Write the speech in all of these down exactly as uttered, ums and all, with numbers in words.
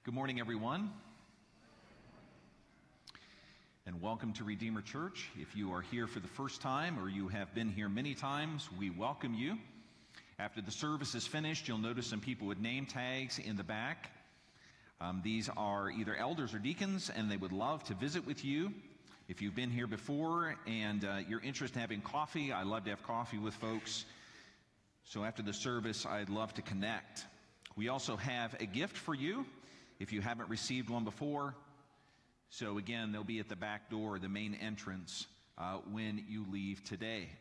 Good morning, everyone, and welcome to Redeemer Church. If you are here for the first time or you have been here many times, we welcome you. After the service is finished, you'll notice some people with name tags in the back. Um, these are either elders or deacons, and they would love to visit with you. If you've been here before and uh, you're interested in having coffee, I love to have coffee with folks. So after the service, I'd love to connect. We also have a gift for you if you haven't received one before. So again, they'll be at the back door, the main entrance, uh, when you leave today.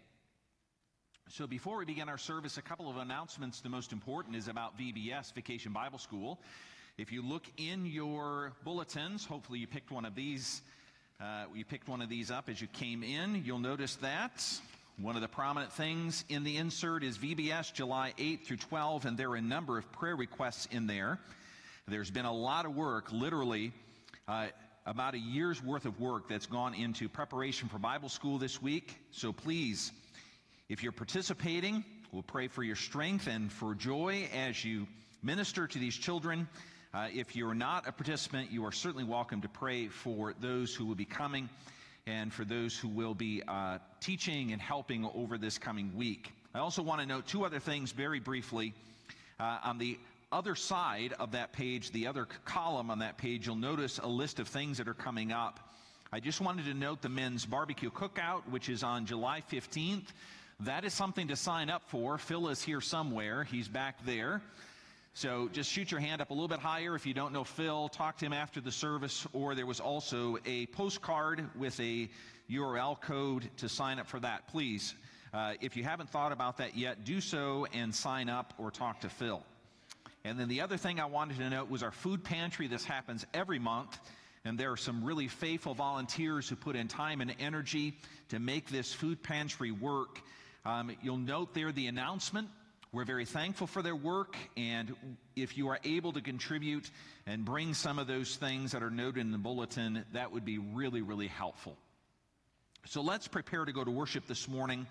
So before we begin our service, a couple of announcements. The most important is about V B S, Vacation Bible School. If you look in your bulletins, hopefully you picked one of these. Uh, you picked one of these up as you came in. You'll notice that one of the prominent things in the insert is V B S July eighth through twelfth, and there are a number of prayer requests in there. There's been a lot of work, literally uh, about a year's worth of work that's gone into preparation for Bible school this week. So please, if you're participating, we'll pray for your strength and for joy as you minister to these children. Uh, if you're not a participant, you are certainly welcome to pray for those who will be coming and for those who will be uh, teaching and helping over this coming week. I also want to note two other things very briefly. Uh, on the other side of that page, the other column on that page, you'll notice a list of things that are coming up. I just wanted to note the men's barbecue cookout, which is on July fifteenth. That is something to sign up for. Phil is here somewhere. He's back there. So just shoot your hand up a little bit higher if you don't know Phil. Talk to him after the service. Or there was also a postcard with a U R L code to sign up for that. Please, uh, if you haven't thought about that yet, do so and sign up or talk to Phil. And then the other thing I wanted to note was our food pantry. This happens every month, and there are some really faithful volunteers who put in time and energy to make this food pantry work. Um, you'll note there the announcement. We're very thankful for their work, and if you are able to contribute and bring some of those things that are noted in the bulletin, that would be really, really helpful. So let's prepare to go to worship this morning.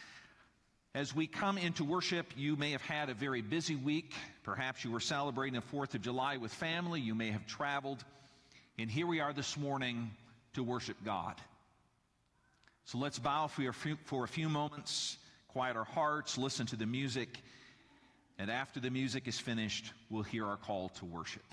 As we come into worship, you may have had a very busy week. Perhaps you were celebrating the fourth of July with family. You may have traveled. And here we are this morning to worship God. So let's bow for a few, for a few moments, quiet our hearts, listen to the music. And after the music is finished, we'll hear our call to worship.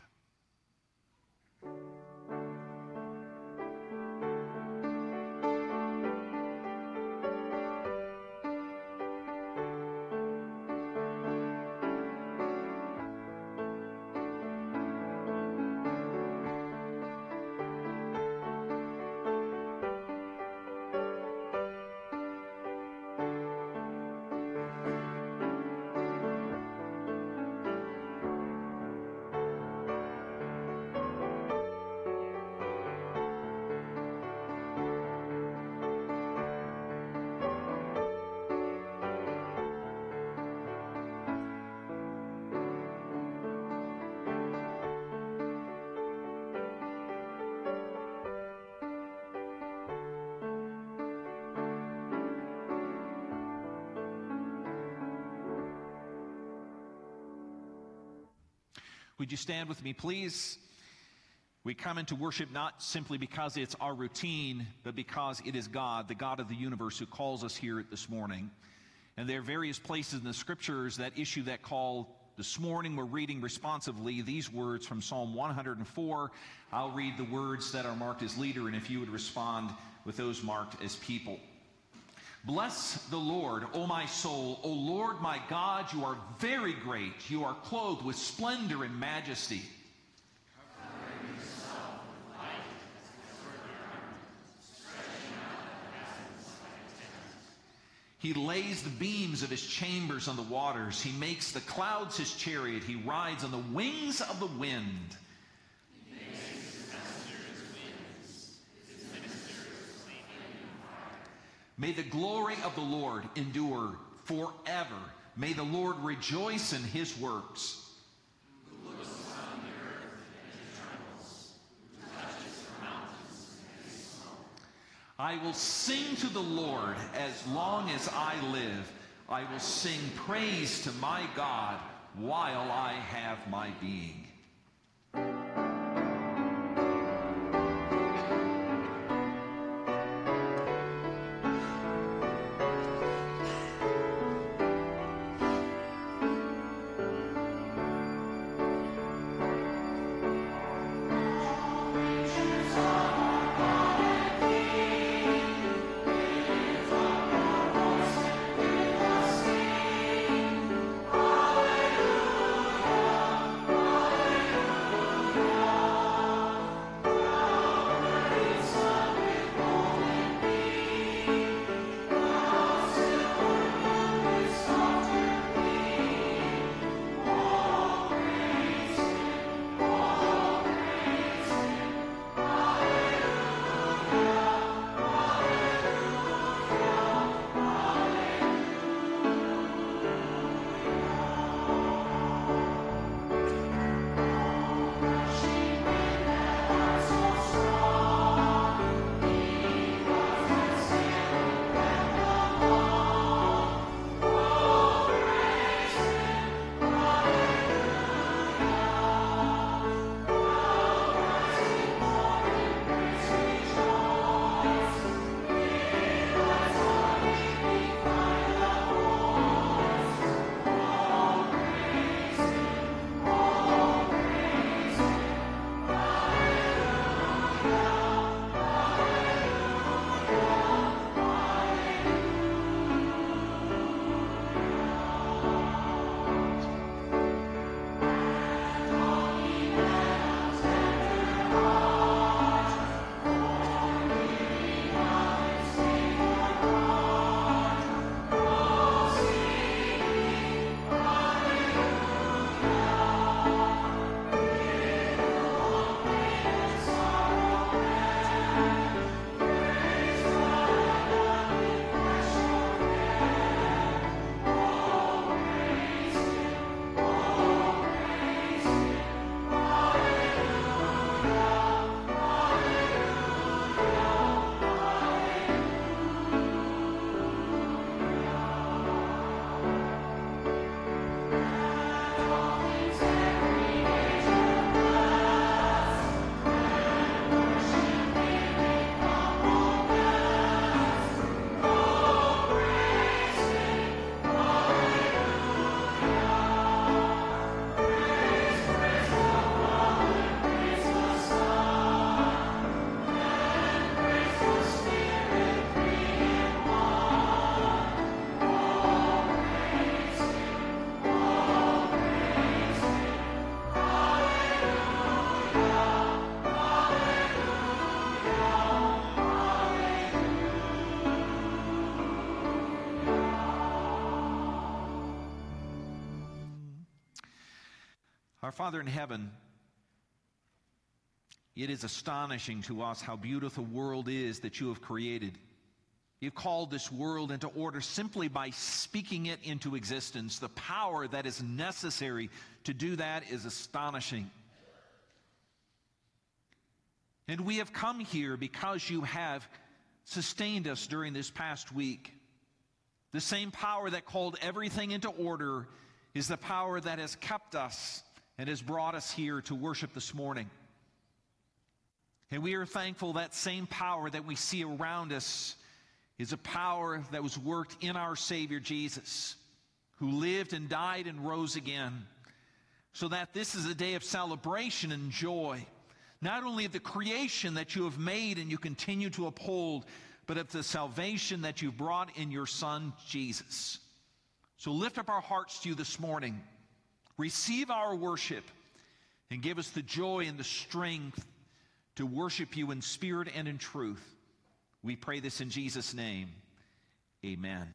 Would you stand with me, please? We come into worship not simply because it's our routine, but because it is God, the God of the universe, who calls us here this morning. And there are various places in the Scriptures that issue that call. This morning we're reading responsively these words from Psalm one hundred four. I'll read the words that are marked as leader, and if you would respond with those marked as people. Bless the Lord, O my soul. O Lord my God, you are very great. You are clothed with splendor and majesty. Covering yourself with light as with your garment, stretching out the heavens like a tent. He lays the beams of his chambers on the waters. He makes the clouds his chariot. He rides on the wings of the wind. He makes his messengers winds, his ministers flaming fire. May the glory of the Lord endure forever. May the Lord rejoice in his works. Who looks on the earth and it trembles, who touches the mountains and they smoke. I will sing to the Lord as long as I live. I will sing praise to my God while I have my being. Our Father in heaven, it is astonishing to us how beautiful the world is that you have created. You've called this world into order simply by speaking it into existence. The power that is necessary to do that is astonishing. And we have come here because you have sustained us during this past week. The same power that called everything into order is the power that has kept us and has brought us here to worship this morning. And we are thankful that same power that we see around us is a power that was worked in our Savior Jesus, who lived and died and rose again, so that this is a day of celebration and joy, not only of the creation that you have made and you continue to uphold, but of the salvation that you've brought in your Son, Jesus. So lift up our hearts to you this morning. Receive our worship and give us the joy and the strength to worship you in spirit and in truth. We pray this in Jesus' name. Amen.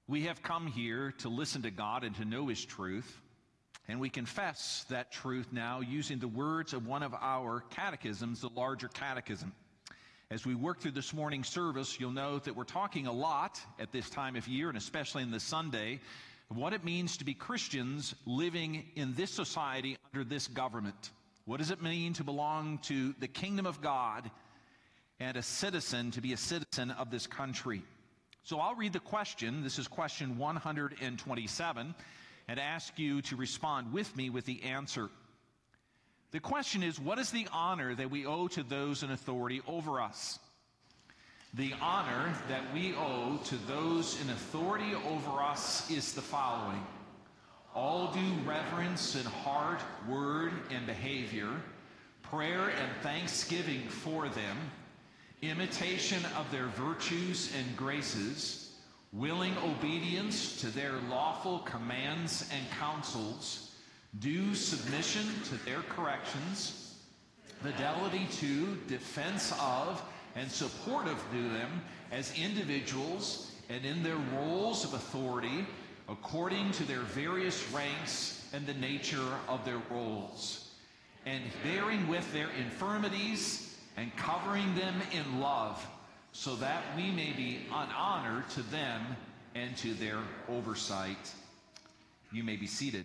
We have come here to listen to God and to know His truth, and we confess that truth now using the words of one of our catechisms, the larger catechism. As we work through this morning's service, you'll note that we're talking a lot at this time of year, and especially in this Sunday, of what it means to be Christians living in this society under this government. What does it mean to belong to the kingdom of God and a citizen, to be a citizen of this country? So I'll read the question. This is question one hundred twenty-seven, and ask you to respond with me with the answer. The question is, what is the honor that we owe to those in authority over us? The honor that we owe to those in authority over us is the following: all due reverence in heart, word, and behavior, prayer and thanksgiving for them, imitation of their virtues and graces, willing obedience to their lawful commands and counsels, due submission to their corrections, fidelity to, defense of, and support of them as individuals and in their roles of authority according to their various ranks and the nature of their roles, and bearing with their infirmities and covering them in love, so that we may be an honor to them and to their oversight. You may be seated.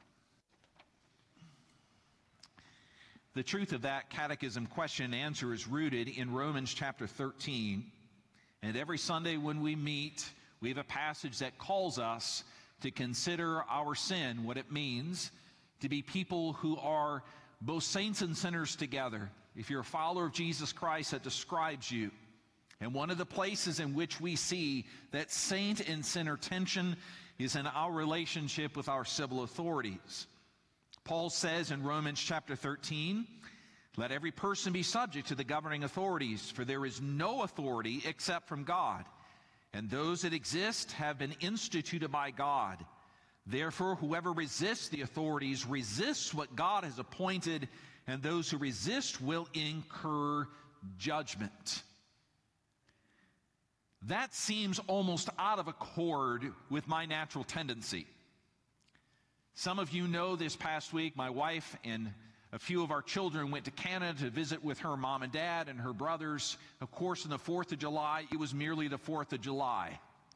The truth of that catechism question and answer is rooted in Romans chapter thirteen. And every Sunday when we meet, we have a passage that calls us to consider our sin, what it means to be people who are both saints and sinners together. If you're a follower of Jesus Christ, that describes you. And one of the places in which we see that saint and sinner tension is in our relationship with our civil authorities. Paul says in Romans chapter thirteen, let every person be subject to the governing authorities, for there is no authority except from God, and those that exist have been instituted by God. Therefore, whoever resists the authorities resists what God has appointed, and those who resist will incur judgment. That seems almost out of accord with my natural tendency. Some of you know this past week, my wife and a few of our children went to Canada to visit with her mom and dad and her brothers. Of course, on the fourth of July, it was merely the fourth of July.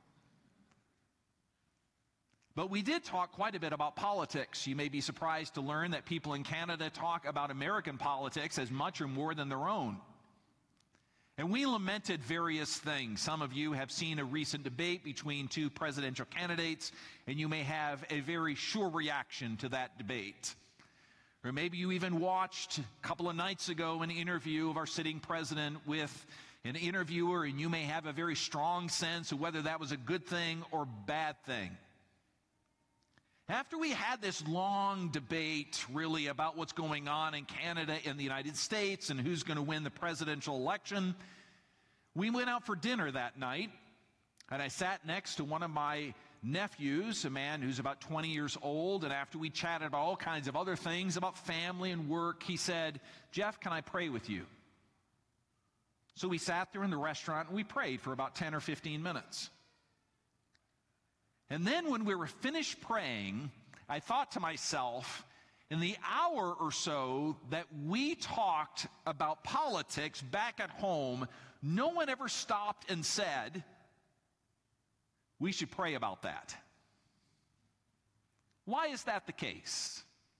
But we did talk quite a bit about politics. You may be surprised to learn that people in Canada talk about American politics as much or more than their own. And we lamented various things. Some of you have seen a recent debate between two presidential candidates, and you may have a very sure reaction to that debate. Or maybe you even watched a couple of nights ago an interview of our sitting president with an interviewer, and you may have a very strong sense of whether that was a good thing or bad thing. After we had this long debate, really, about what's going on in Canada and the United States and who's going to win the presidential election, we went out for dinner that night, and I sat next to one of my nephews, a man who's about twenty years old, and after we chatted about all kinds of other things, about family and work, he said, "Jeff, can I pray with you?" So we sat there in the restaurant, and we prayed for about ten or fifteen minutes. And then when we were finished praying, I thought to myself, in the hour or so that we talked about politics back at home, no one ever stopped and said, we should pray about that. Why is that the case?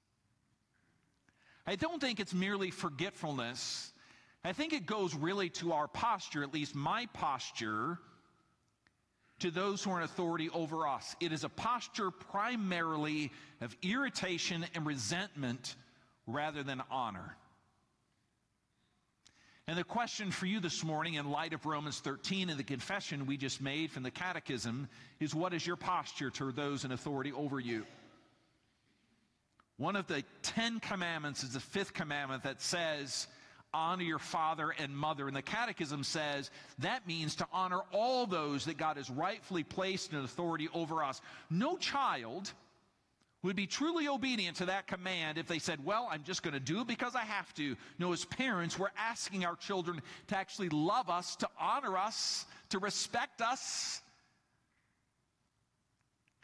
I don't think it's merely forgetfulness. I think it goes really to our posture, at least my posture, to those who are in authority over us. It is a posture primarily of irritation and resentment rather than honor. And the question for you this morning, in light of Romans thirteen and the confession we just made from the catechism, is what is your posture to those in authority over you? One of the Ten Commandments is the fifth commandment that says, honor your father and mother. And the catechism says that means to honor all those that God has rightfully placed in authority over us. No child would be truly obedient to that command if they said, well, I'm just going to do it because I have to. No, as parents, we're asking our children to actually love us, to honor us, to respect us.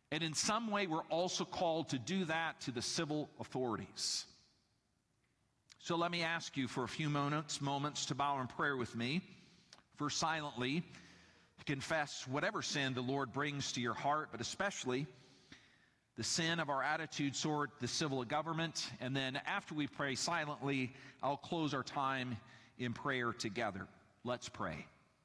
And in some way, we're also called to do that to the civil authorities. So let me ask you for a few moments, moments to bow in prayer with me. First, silently, to confess whatever sin the Lord brings to your heart, but especially the sin of our attitude toward the civil government. And then after we pray silently, I'll close our time in prayer together. Let's pray.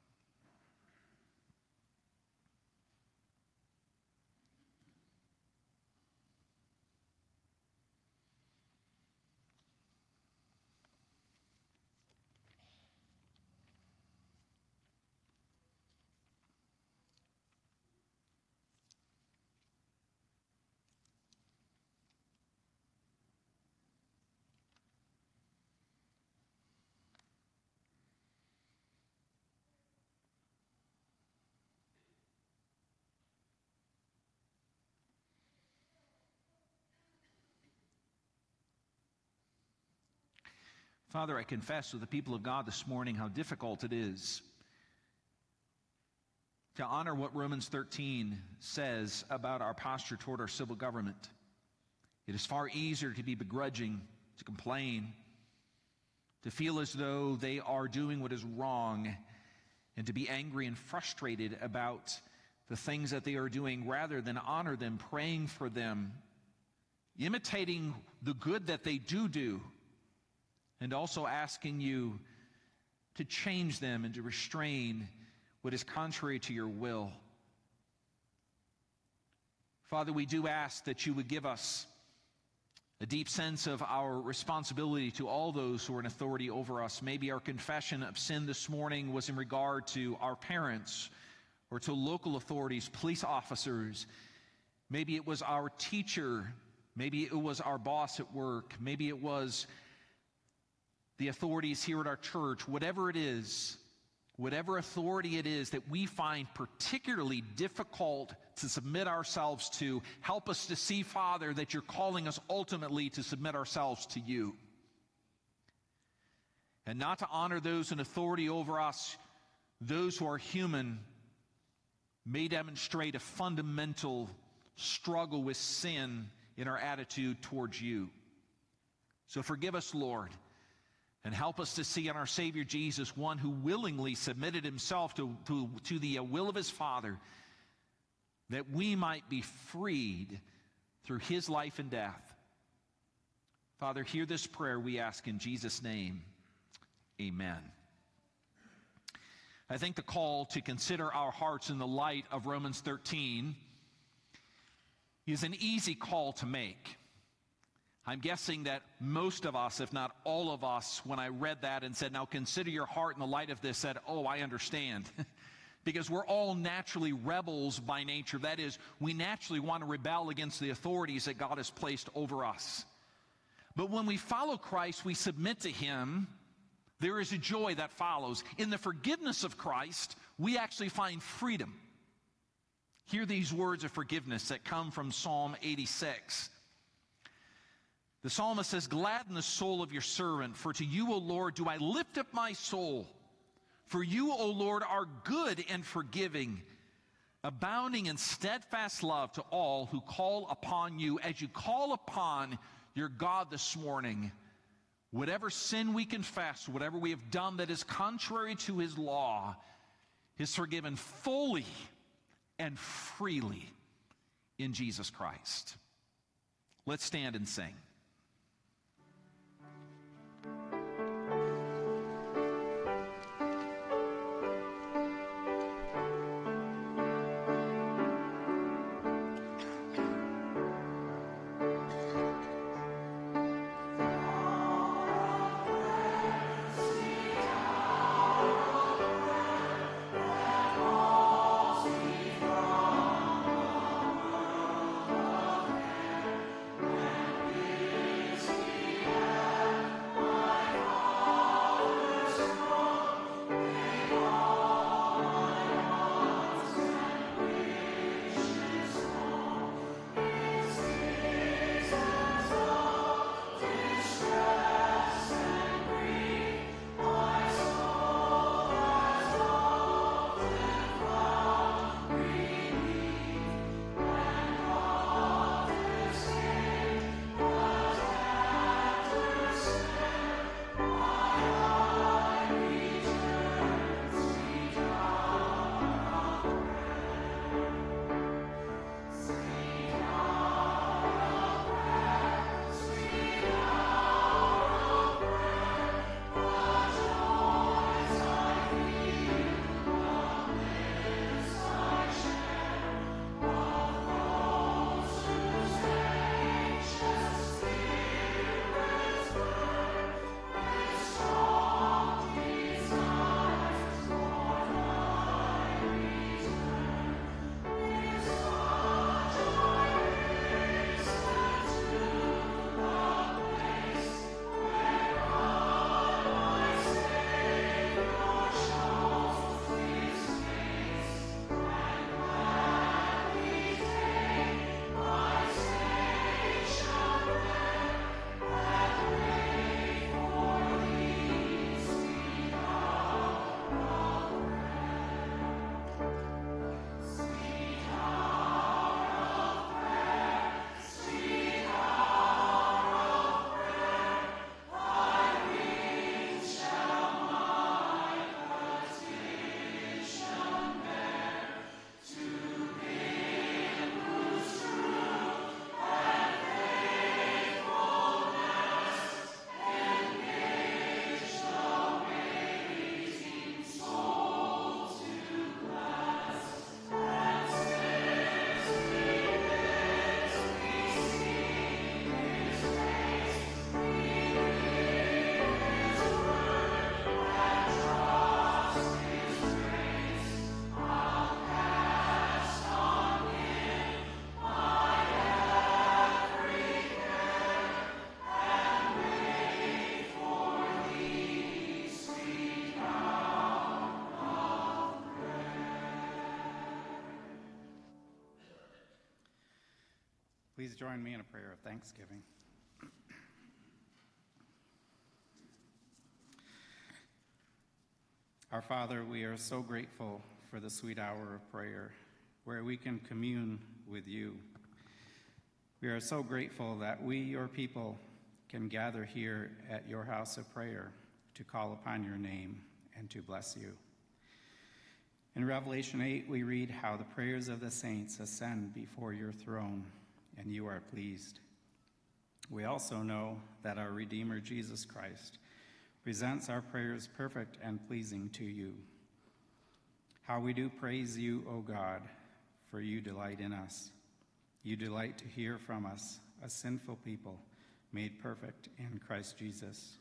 Father, I confess to the people of God this morning how difficult it is to honor what Romans thirteen says about our posture toward our civil government. It is far easier to be begrudging, to complain, to feel as though they are doing what is wrong, and to be angry and frustrated about the things that they are doing rather than honor them, praying for them, imitating the good that they do do, and also asking you to change them and to restrain what is contrary to your will. Father, we do ask that you would give us a deep sense of our responsibility to all those who are in authority over us. Maybe our confession of sin this morning was in regard to our parents or to local authorities, police officers. Maybe it was our teacher. Maybe it was our boss at work. Maybe it was the authorities here at our church. Whatever it is, whatever authority it is that we find particularly difficult to submit ourselves to, help us to see, Father, that you're calling us ultimately to submit ourselves to you. And not to honor those in authority over us. Those who are human may demonstrate a fundamental struggle with sin in our attitude towards you. So forgive us, Lord. And help us to see in our Savior Jesus one who willingly submitted himself to, to, to the will of his Father, that we might be freed through his life and death. Father, hear this prayer we ask in Jesus' name. Amen. I think the call to consider our hearts in the light of Romans thirteen is an easy call to make. I'm guessing that most of us, if not all of us, when I read that and said, now consider your heart in the light of this, said, oh, I understand. Because we're all naturally rebels by nature. That is, we naturally want to rebel against the authorities that God has placed over us. But when we follow Christ, we submit to him, there is a joy that follows. In the forgiveness of Christ, we actually find freedom. Hear these words of forgiveness that come from Psalm eighty-six. The psalmist says, gladden the soul of your servant, for to you, O Lord, do I lift up my soul. For you, O Lord, are good and forgiving, abounding in steadfast love to all who call upon you. As you call upon your God this morning, whatever sin we confess, whatever we have done that is contrary to his law, is forgiven fully and freely in Jesus Christ. Let's stand and sing. Be Please join me in a prayer of thanksgiving. Our Father, we are so grateful for the sweet hour of prayer where we can commune with you. We are so grateful that we, your people, can gather here at your house of prayer to call upon your name and to bless you. In Revelation eight, we read how the prayers of the saints ascend before your throne, and you are pleased. We also know that our Redeemer, Jesus Christ, presents our prayers perfect and pleasing to you. How we do praise you, O God, for you delight in us. You delight to hear from us, a sinful people made perfect in Christ Jesus.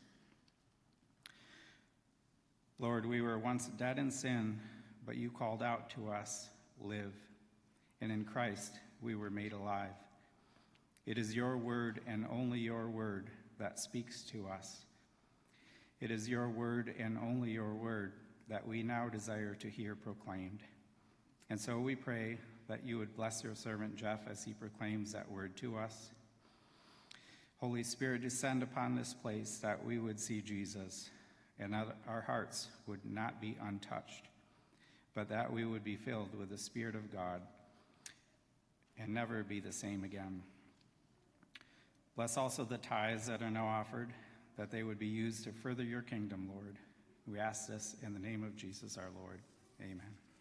Lord, we were once dead in sin, but you called out to us, live. And in Christ, we were made alive. It is your word and only your word that speaks to us. It is your word and only your word that we now desire to hear proclaimed. And so we pray that you would bless your servant Jeff as he proclaims that word to us. Holy Spirit, descend upon this place that we would see Jesus and that our hearts would not be untouched, but that we would be filled with the Spirit of God and never be the same again. Bless also the tithes that are now offered, that they would be used to further your kingdom, Lord. We ask this in the name of Jesus our Lord. Amen.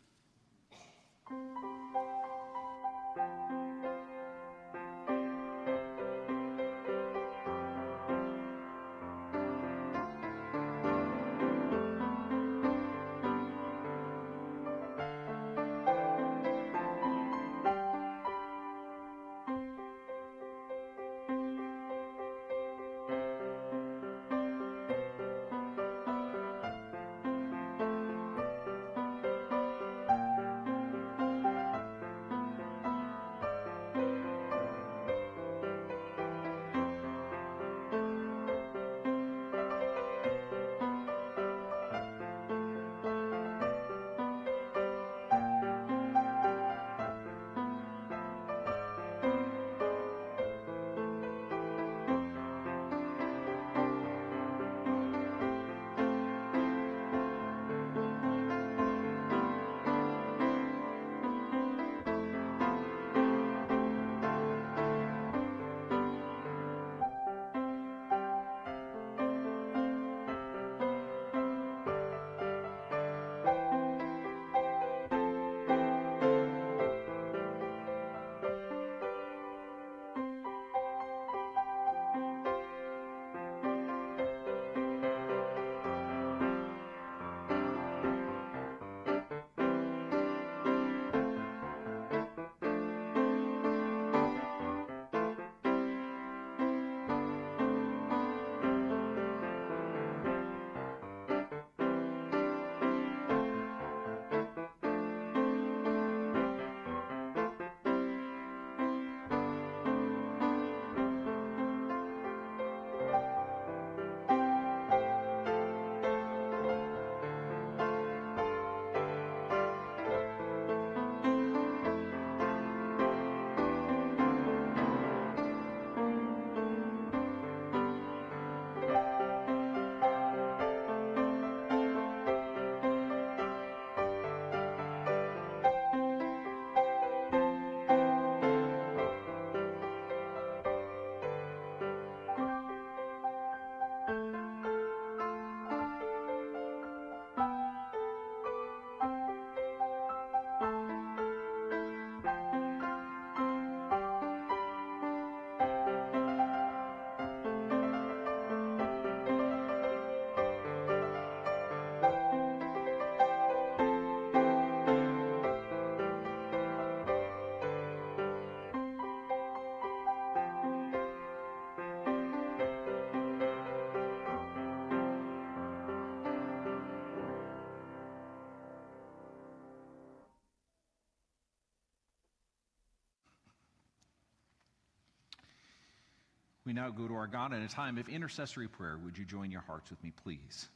We now go to our God in a time of intercessory prayer. Would you join your hearts with me, please?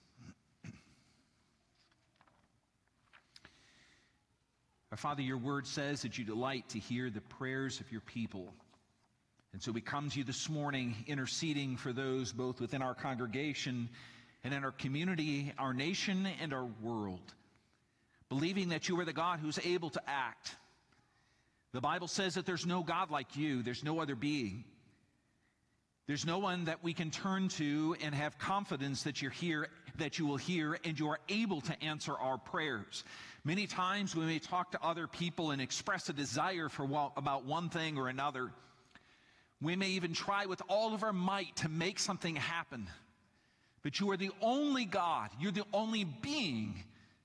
Our Father, your word says that you delight to hear the prayers of your people. And so we come to you this morning interceding for those both within our congregation and in our community, our nation, and our world, believing that you are the God who's able to act. The Bible says that there's no God like you. There's no other being. There's no one that we can turn to and have confidence that you're here, that you will hear, and you are able to answer our prayers. Many times we may talk to other people and express a desire for what, about one thing or another. We may even try with all of our might to make something happen. But you are the only God, you're the only being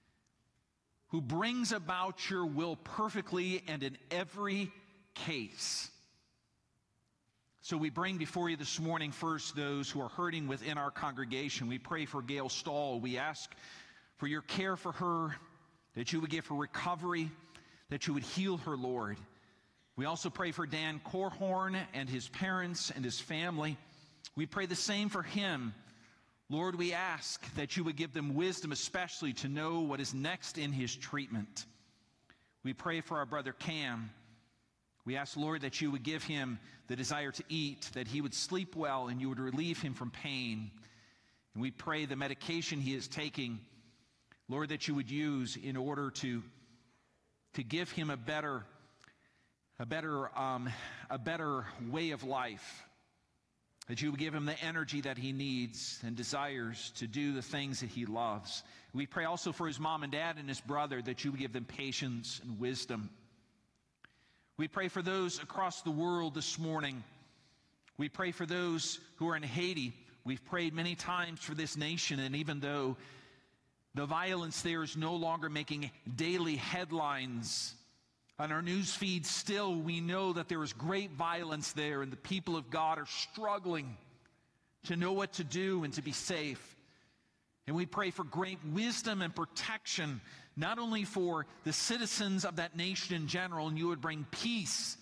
who brings about your will perfectly and in every case. So we bring before you this morning first those who are hurting within our congregation. We pray for Gail Stahl. We ask for your care for her, that you would give her recovery, that you would heal her, Lord. We also pray for Dan Korhorn and his parents and his family. We pray the same for him. Lord, we ask that you would give them wisdom, especially to know what is next in his treatment. We pray for our brother Cam. We ask, Lord, that you would give him the desire to eat, that he would sleep well, and you would relieve him from pain. And we pray the medication he is taking, Lord, that you would use in order to, to give him a better, a better, um, a better way of life, that you would give him the energy that he needs and desires to do the things that he loves. We pray also for his mom and dad and his brother, that you would give them patience and wisdom. We pray for those across the world this morning. We pray for those who are in Haiti. We've prayed many times for this nation, and even though the violence there is no longer making daily headlines on our news feed, still we know that there is great violence there, and the people of God are struggling to know what to do and to be safe. And we pray for great wisdom and protection, not only for the citizens of that nation in general, and you would bring peace,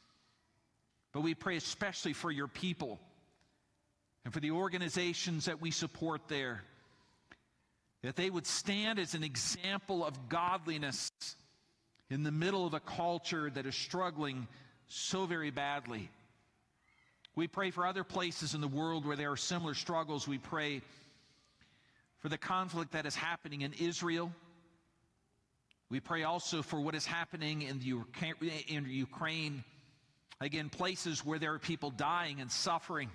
but we pray especially for your people and for the organizations that we support there, that they would stand as an example of godliness in the middle of a culture that is struggling so very badly. We pray for other places in the world where there are similar struggles. We pray for the conflict that is happening in Israel. We pray also for what is happening in, the, in Ukraine. Again, places where there are people dying and suffering.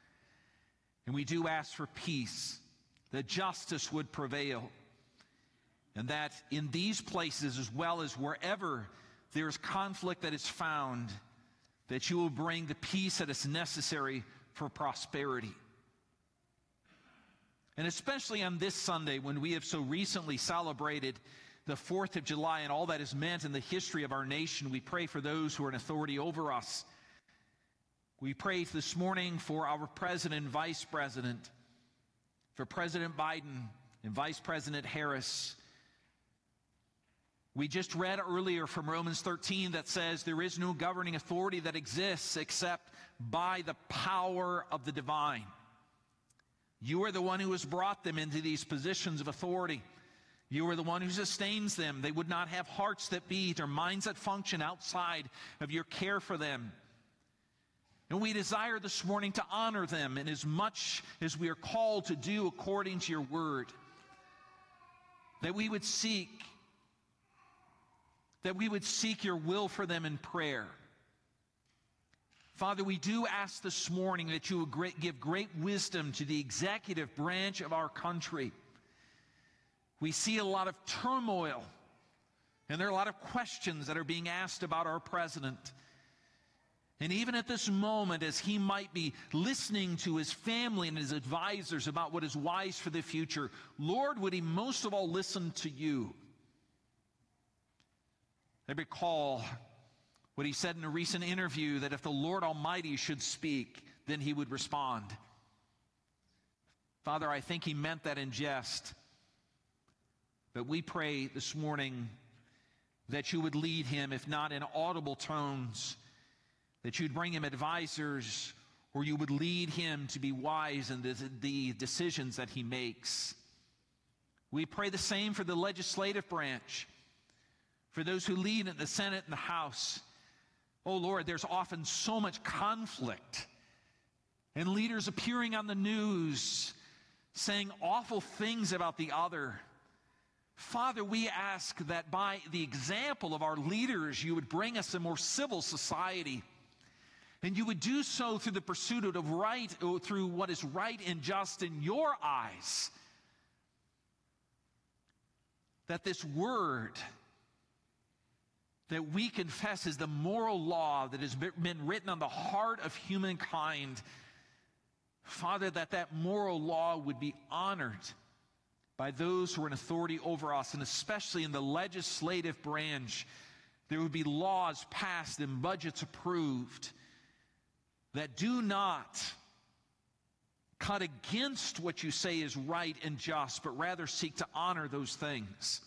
And we do ask for peace, that justice would prevail, and that in these places, as well as wherever there is conflict that is found, that you will bring the peace that is necessary for prosperity. And especially on this Sunday, when we have so recently celebrated the fourth of July and all that is meant in the history of our nation, we pray for those who are in authority over us. We pray this morning for our president and vice president, for President Biden and Vice President Harris. We just read earlier from Romans thirteen that says there is no governing authority that exists except by the power of the divine. You are the one who has brought them into these positions of authority. You are the one who sustains them. They would not have hearts that beat or minds that function outside of your care for them. And we desire this morning to honor them in as much as we are called to do according to your word. That we would seek, that we would seek your will for them in prayer. Father, we do ask this morning that you would great, give great wisdom to the executive branch of our country. We see a lot of turmoil, and there are a lot of questions that are being asked about our president. And even at this moment, as he might be listening to his family and his advisors about what is wise for the future, Lord, would he most of all listen to you? I recall what he said in a recent interview, that if the Lord Almighty should speak, then he would respond. Father, I think he meant that in jest. But we pray this morning that you would lead him, if not in audible tones, that you'd bring him advisors, or you would lead him to be wise in the, the decisions that he makes. We pray the same for the legislative branch, for those who lead in the Senate and the House, Oh Lord, there's often so much conflict and leaders appearing on the news saying awful things about the other. Father, we ask that by the example of our leaders, you would bring us a more civil society. And you would do so through the pursuit of right, through what is right and just in your eyes. That this word that we confess is the moral law that has been written on the heart of humankind, Father, that that moral law would be honored by those who are in authority over us, and especially in the legislative branch. There would be laws passed and budgets approved that do not cut against what you say is right and just, but rather seek to honor those things.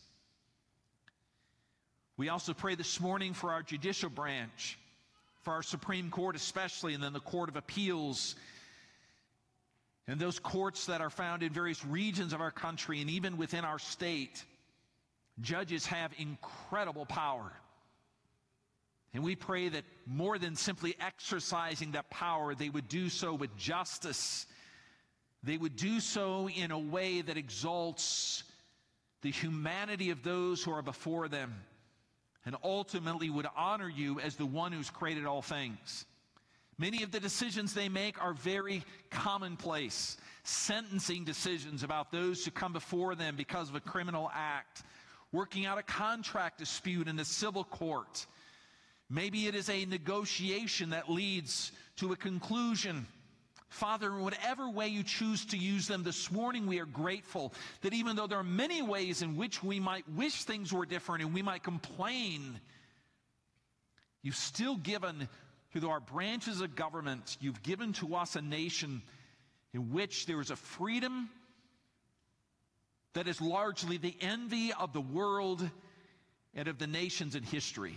We also pray this morning for our judicial branch, for our Supreme Court especially, and then the Court of Appeals, and those courts that are found in various regions of our country and even within our state. Judges have incredible power. And we pray that more than simply exercising that power, they would do so with justice. They would do so in a way that exalts the humanity of those who are before them, and ultimately would honor you as the one who's created all things. Many of the decisions they make are very commonplace. Sentencing decisions about those who come before them because of a criminal act. Working out a contract dispute in the civil court. Maybe it is a negotiation that leads to a conclusion. Father, in whatever way you choose to use them, this morning we are grateful that even though there are many ways in which we might wish things were different and we might complain, you've still given, through our branches of government, you've given to us a nation in which there is a freedom that is largely the envy of the world and of the nations in history.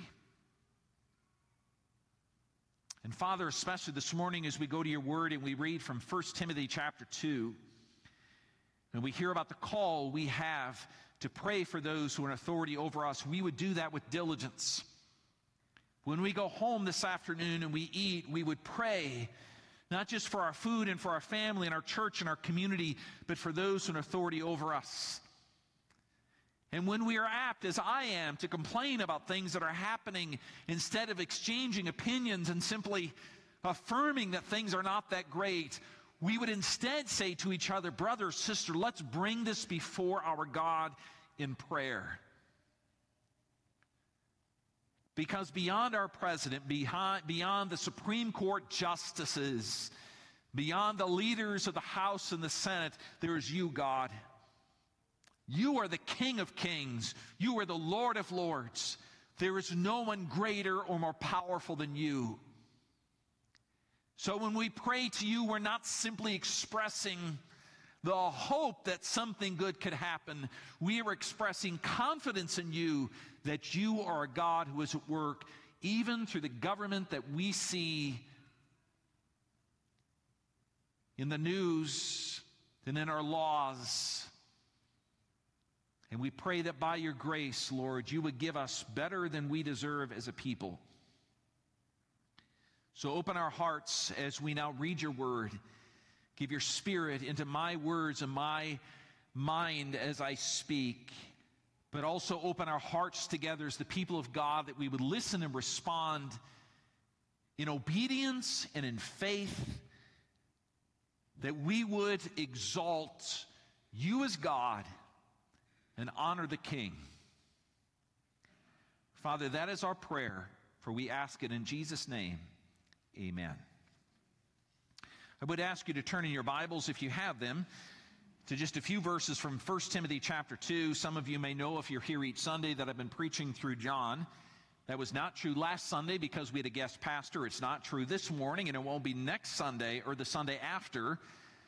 And Father, especially this morning as we go to your word and we read from First Timothy chapter two, and we hear about the call we have to pray for those who are in authority over us, we would do that with diligence. When we go home this afternoon and we eat, we would pray, not just for our food and for our family and our church and our community, but for those who are in authority over us. And when we are apt, as I am, to complain about things that are happening, instead of exchanging opinions and simply affirming that things are not that great, we would instead say to each other, brother, sister, let's bring this before our God in prayer. Because beyond our president, behind, beyond the Supreme Court justices, beyond the leaders of the House and the Senate, there is you, God. You are the King of kings. You are the Lord of lords. There is no one greater or more powerful than you. So when we pray to you, we're not simply expressing the hope that something good could happen. We are expressing confidence in you that you are a God who is at work even through the government that we see in the news and in our laws. And we pray that by your grace, Lord, you would give us better than we deserve as a people. So open our hearts as we now read your word. Give your spirit into my words and my mind as I speak. But also open our hearts together as the people of God, that we would listen and respond in obedience and in faith. That we would exalt you as God and honor the King. Father, that is our prayer, for we ask it in Jesus' name. Amen. I would ask you to turn in your Bibles, if you have them, to just a few verses from First Timothy chapter two. Some of you may know, if you're here each Sunday, that I've been preaching through John. That was not true last Sunday because we had a guest pastor. It's not true this morning, and it won't be next Sunday or the Sunday after,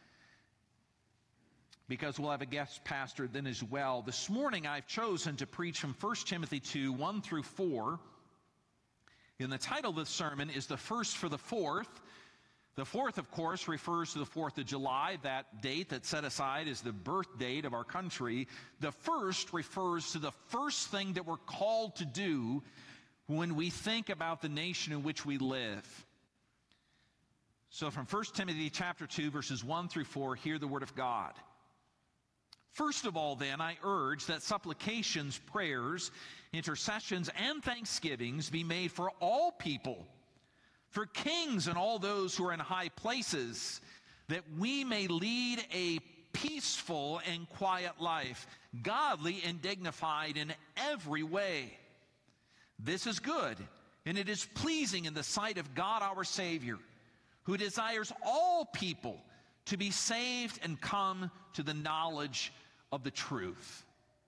because we'll have a guest pastor then as well. This morning I've chosen to preach from First Timothy two, one through four. And the title of the sermon is The First for the Fourth. The fourth, of course, refers to the fourth of July, that date that's set aside as the birth date of our country. The first refers to the first thing that we're called to do when we think about the nation in which we live. So from First Timothy chapter two, verses one through four, hear the word of God. First of all, then, I urge that supplications, prayers, intercessions, and thanksgivings be made for all people, for kings and all those who are in high places, that we may lead a peaceful and quiet life, godly and dignified in every way. This is good, and it is pleasing in the sight of God our Savior, who desires all people to be saved and come to the knowledge of the truth.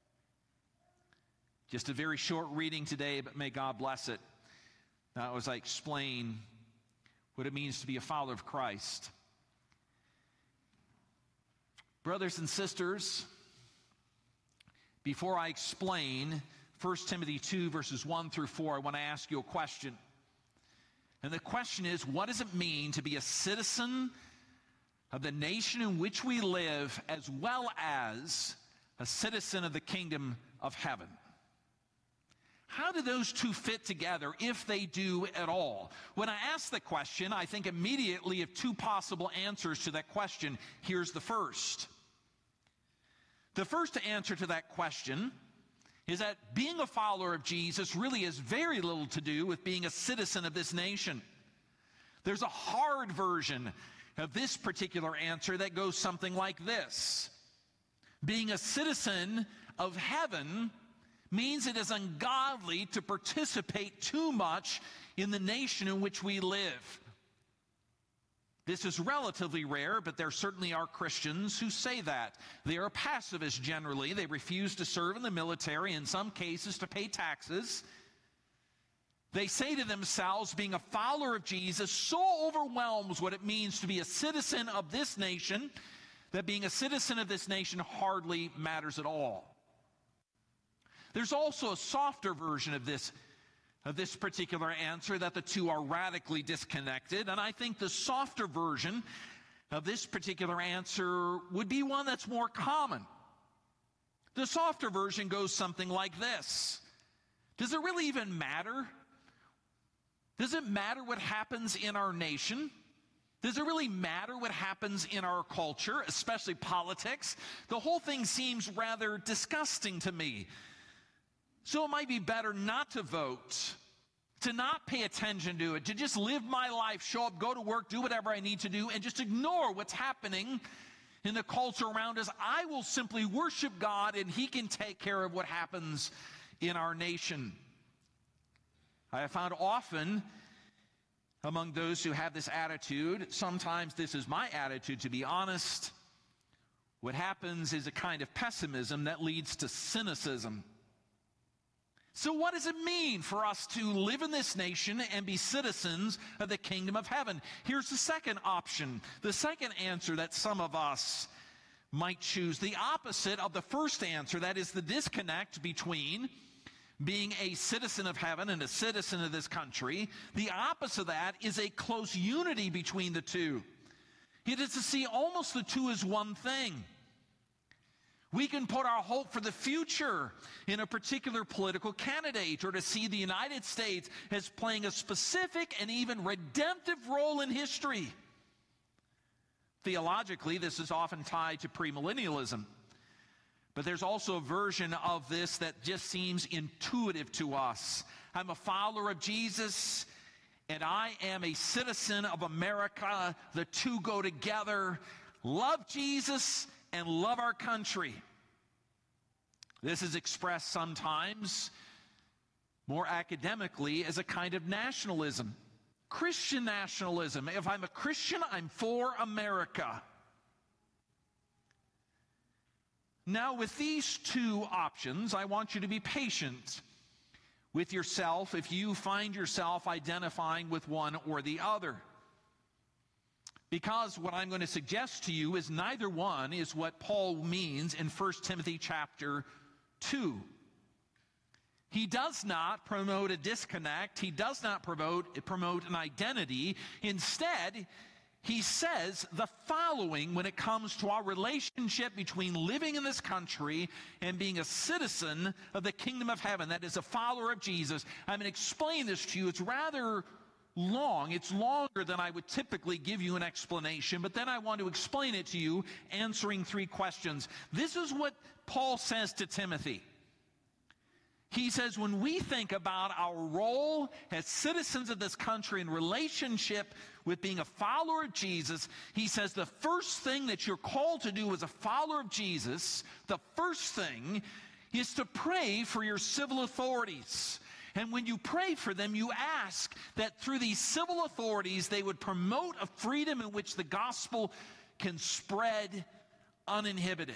Just a very short reading today, but may God bless it. Now, as I explain what it means to be a follower of Christ. Brothers and sisters, before I explain First Timothy two, verses one through four, I want to ask you a question. And the question is, what does it mean to be a citizen of the nation in which we live, as well as a citizen of the kingdom of heaven? How do those two fit together, if they do at all? When I ask the question, I think immediately of two possible answers to that question. Here's the first. The first answer to that question is that being a follower of Jesus really has very little to do with being a citizen of this nation. There's a hard version of this particular answer that goes something like this. Being a citizen of heaven means it is ungodly to participate too much in the nation in which we live. This is relatively rare, but there certainly are Christians who say that. They are pacifists generally. They refuse to serve in the military, in some cases to pay taxes. They say to themselves, being a follower of Jesus so overwhelms what it means to be a citizen of this nation, that being a citizen of this nation hardly matters at all. There's also a softer version of this, of this particular answer, that the two are radically disconnected. And I think the softer version of this particular answer would be one that's more common. The softer version goes something like this. Does it really even matter? Does it matter what happens in our nation? Does it really matter what happens in our culture, especially politics? The whole thing seems rather disgusting to me. So it might be better not to vote, to not pay attention to it, to just live my life, show up, go to work, do whatever I need to do, and just ignore what's happening in the culture around us. I will simply worship God, and He can take care of what happens in our nation. I have found often among those who have this attitude, sometimes this is my attitude, to be honest, what happens is a kind of pessimism that leads to cynicism. So what does it mean for us to live in this nation and be citizens of the kingdom of heaven? Here's the second option, the second answer that some of us might choose, the opposite of the first answer, that is the disconnect between being a citizen of heaven and a citizen of this country. The opposite of that is a close unity between the two. It is to see almost the two as one thing. We can put our hope for the future in a particular political candidate, or to see the United States as playing a specific and even redemptive role in history. Theologically, this is often tied to premillennialism. But there's also a version of this that just seems intuitive to us. I'm a follower of Jesus, and I am a citizen of America. The two go together. Love Jesus and love our country. This is expressed sometimes more academically as a kind of nationalism. Christian nationalism. If I'm a Christian, I'm for America. Now, with these two options, I want you to be patient with yourself if you find yourself identifying with one or the other. Because what I'm going to suggest to you is neither one is what Paul means in First Timothy chapter two. He does not promote a disconnect. He does not promote, promote an identity. Instead, he says the following when it comes to our relationship between living in this country and being a citizen of the kingdom of heaven, that is a follower of Jesus. I'm going to explain this to you. It's rather long. It's longer than I would typically give you an explanation, but then I want to explain it to you, answering three questions. This is what Paul says to Timothy. He says, when we think about our role as citizens of this country in relationship with being a follower of Jesus, he says the first thing that you're called to do as a follower of Jesus, the first thing is to pray for your civil authorities. And when you pray for them, you ask that through these civil authorities, they would promote a freedom in which the gospel can spread uninhibited.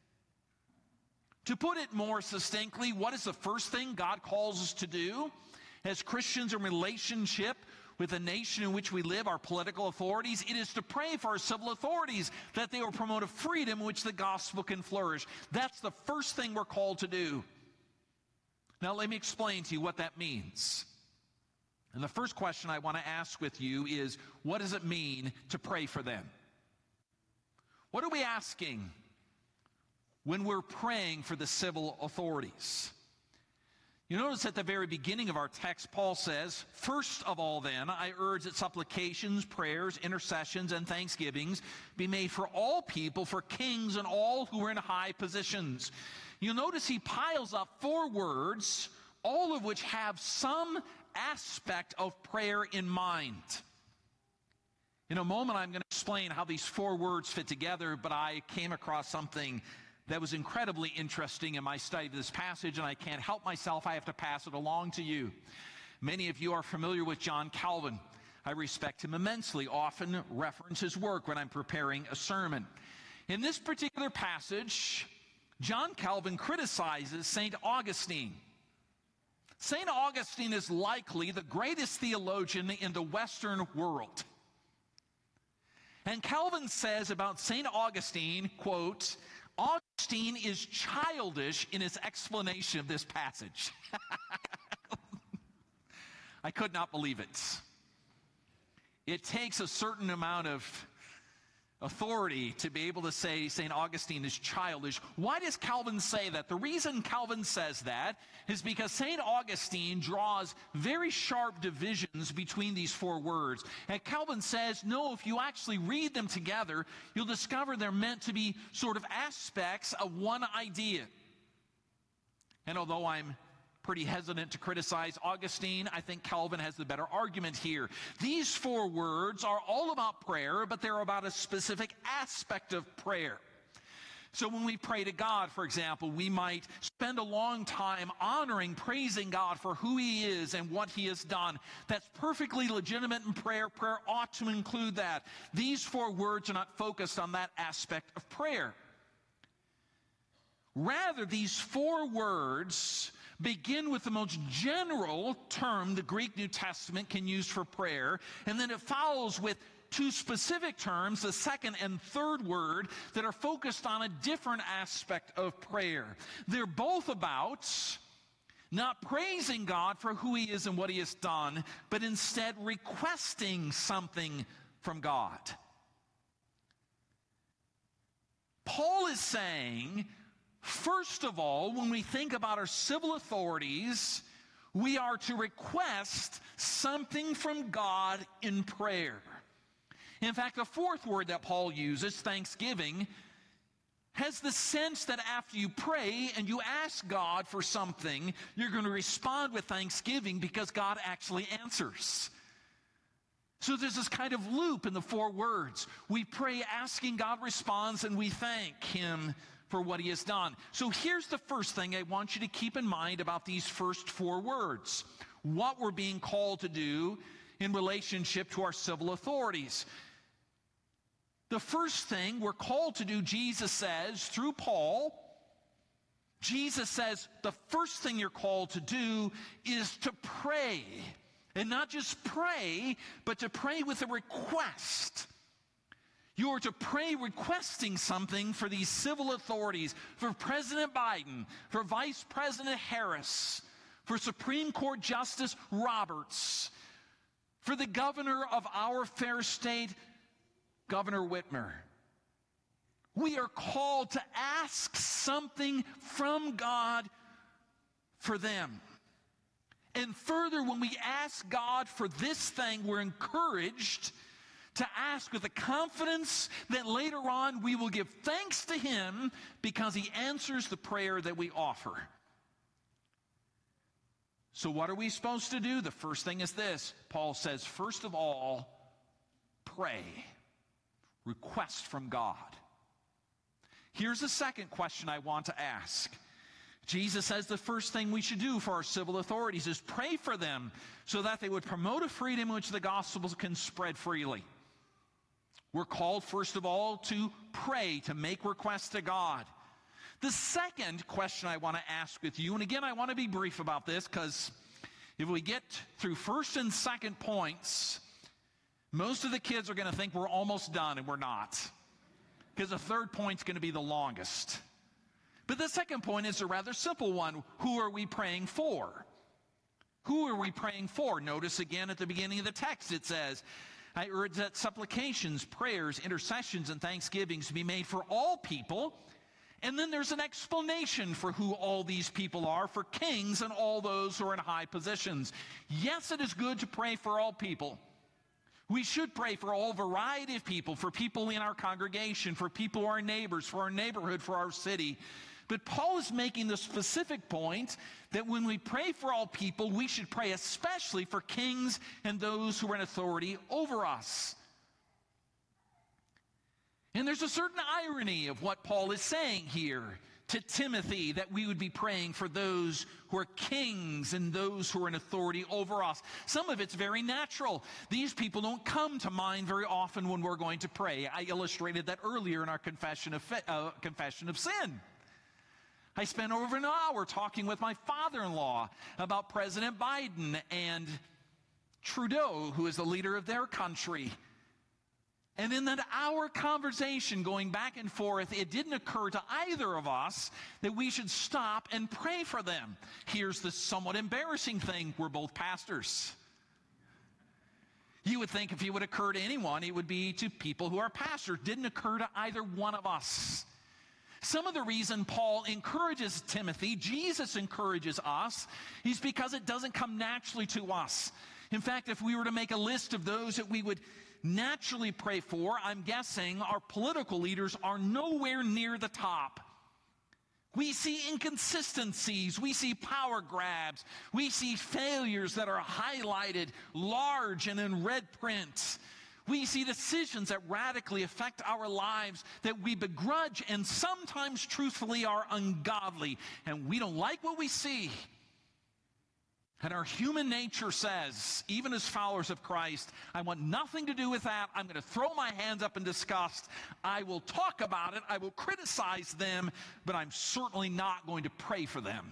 To put it more succinctly, what is the first thing God calls us to do as Christians in relationship with the nation in which we live, our political authorities? It is to pray for our civil authorities that they will promote a freedom in which the gospel can flourish. That's the first thing we're called to do. Now let me explain to you what that means. And the first question I want to ask with you is, what does it mean to pray for them? What are we asking when we're praying for the civil authorities? You notice at the very beginning of our text, Paul says, first of all then, I urge that supplications, prayers, intercessions, and thanksgivings be made for all people, for kings and all who are in high positions. You'll notice he piles up four words, all of which have some aspect of prayer in mind. In a moment, I'm going to explain how these four words fit together, but I came across something that was incredibly interesting in my study of this passage, and I can't help myself. I have to pass it along to you. Many of you are familiar with John Calvin. I respect him immensely, often reference his work when I'm preparing a sermon. In this particular passage, John Calvin criticizes Saint Augustine. Saint Augustine is likely the greatest theologian in the Western world. And Calvin says about Saint Augustine, quote, Augustine is childish in his explanation of this passage. I could not believe it. It takes a certain amount of authority to be able to say Saint Augustine is childish. Why does Calvin say that? The reason Calvin says that is because Saint Augustine draws very sharp divisions between these four words. And Calvin says, no, if you actually read them together, you'll discover they're meant to be sort of aspects of one idea. And although I'm pretty hesitant to criticize Augustine, I think Calvin has the better argument here. These four words are all about prayer, but they're about a specific aspect of prayer. So when we pray to God, for example, we might spend a long time honoring, praising God for who He is and what He has done. That's perfectly legitimate in prayer. Prayer ought to include that. These four words are not focused on that aspect of prayer. Rather, these four words begin with the most general term the Greek New Testament can use for prayer, and then it follows with two specific terms, the second and third word, that are focused on a different aspect of prayer. They're both about not praising God for who He is and what He has done, but instead requesting something from God. Paul is saying, first of all, when we think about our civil authorities, we are to request something from God in prayer. In fact, the fourth word that Paul uses, thanksgiving, has the sense that after you pray and you ask God for something, you're going to respond with thanksgiving because God actually answers. So there's this kind of loop in the four words. We pray asking, God responds, and we thank Him for what He has done. So here's the first thing I want you to keep in mind about these first four words. What we're being called to do in relationship to our civil authorities. The first thing we're called to do, Jesus says, through Paul, Jesus says the first thing you're called to do is to pray. And not just pray, but to pray with a request. You are to pray requesting something for these civil authorities, for President Biden, for Vice President Harris, for Supreme Court Justice Roberts, for the governor of our fair state, Governor Whitmer. We are called to ask something from God for them. And further, when we ask God for this thing, we're encouraged to ask with the confidence that later on we will give thanks to Him because He answers the prayer that we offer. So what are we supposed to do? The first thing is this. Paul says, first of all, pray. Request from God. Here's the second question I want to ask. Jesus says the first thing we should do for our civil authorities is pray for them so that they would promote a freedom in which the gospel can spread freely. We're called, first of all, to pray, to make requests to God. The second question I want to ask with you, and again, I want to be brief about this because if we get through first and second points, most of the kids are going to think we're almost done, and we're not. Because the third point's going to be the longest. But the second point is a rather simple one. Who are we praying for? Who are we praying for? Notice again at the beginning of the text it says, I urge that supplications, prayers, intercessions, and thanksgivings be made for all people. And then there's an explanation for who all these people are, for kings and all those who are in high positions. Yes, it is good to pray for all people. We should pray for all variety of people, for people in our congregation, for people who are neighbors, for our neighborhood, for our city. But Paul is making the specific point that when we pray for all people, we should pray especially for kings and those who are in authority over us. And there's a certain irony of what Paul is saying here to Timothy, that we would be praying for those who are kings and those who are in authority over us. Some of it's very natural. These people don't come to mind very often when we're going to pray. I illustrated that earlier in our confession of, uh, confession of sin. I spent over an hour talking with my father-in-law about President Biden and Trudeau, who is the leader of their country. And in that hour conversation going back and forth, it didn't occur to either of us that we should stop and pray for them. Here's the somewhat embarrassing thing. We're both pastors. You would think if it would occur to anyone, it would be to people who are pastors. It didn't occur to either one of us. Some of the reason Paul encourages Timothy, Jesus encourages us, is because it doesn't come naturally to us. In fact, if we were to make a list of those that we would naturally pray for, I'm guessing our political leaders are nowhere near the top. We see inconsistencies, we see power grabs, we see failures that are highlighted large and in red print. We see decisions that radically affect our lives that we begrudge and sometimes truthfully are ungodly. And we don't like what we see. And our human nature says, even as followers of Christ, I want nothing to do with that. I'm going to throw my hands up in disgust. I will talk about it. I will criticize them, but I'm certainly not going to pray for them.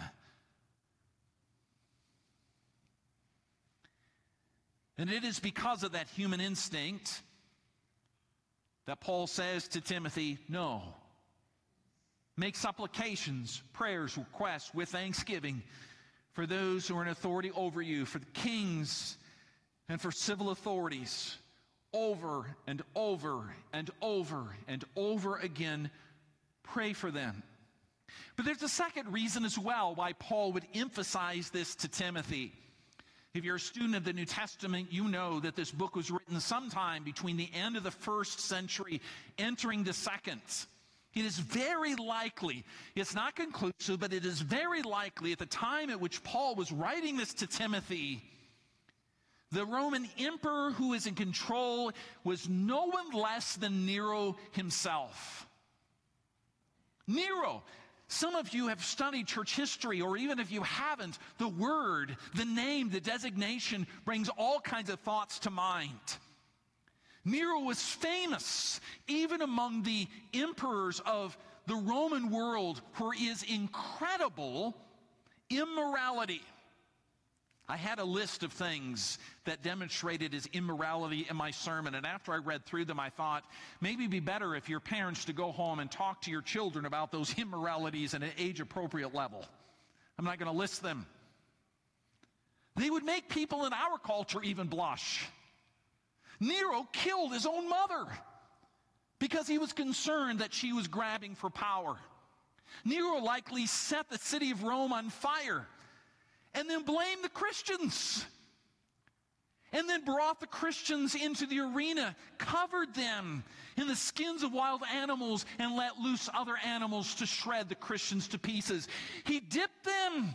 And it is because of that human instinct that Paul says to Timothy, no. Make supplications, prayers, requests with thanksgiving for those who are in authority over you, for the kings and for civil authorities, over and over and over and over again, pray for them. But there's a second reason as well why Paul would emphasize this to Timothy. If you're a student of the New Testament, you know that this book was written sometime between the end of the first century, entering the second. It is very likely, it's not conclusive, but it is very likely at the time at which Paul was writing this to Timothy, the Roman emperor who is in control was no one less than Nero himself. Nero. Some of you have studied church history, or even if you haven't, the word, the name, the designation brings all kinds of thoughts to mind. Nero was famous even among the emperors of the Roman world for his incredible immorality. I had a list of things that demonstrated his immorality in my sermon, and after I read through them, I thought, maybe it'd be better if your parents to go home and talk to your children about those immoralities at an age-appropriate level. I'm not going to list them. They would make people in our culture even blush. Nero killed his own mother. because he was concerned that she was grabbing for power. Nero likely set the city of Rome on fire and then blamed the Christians. And then brought the Christians into the arena, covered them in the skins of wild animals, and let loose other animals to shred the Christians to pieces. He dipped them.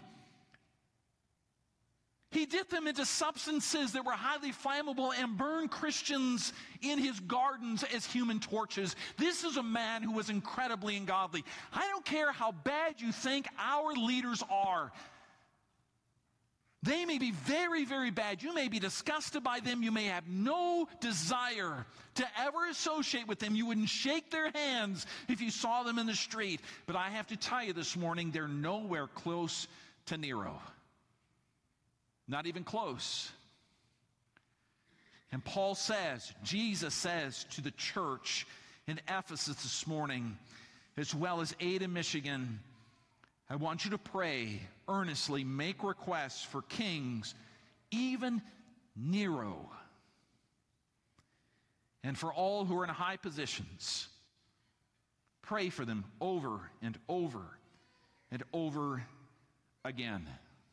He dipped them into substances that were highly flammable and burned Christians in his gardens as human torches. This is a man who was incredibly ungodly. I don't care how bad you think our leaders are. They may be very, very bad. You may be disgusted by them. You may have no desire to ever associate with them. You wouldn't shake their hands if you saw them in the street. But I have to tell you this morning, they're nowhere close to Nero. Not even close. And Paul says, Jesus says to the church in Ephesus this morning, as well as Ada, Michigan, I want you to pray earnestly, make requests for kings, even Nero, and for all who are in high positions. Pray for them over and over and over again.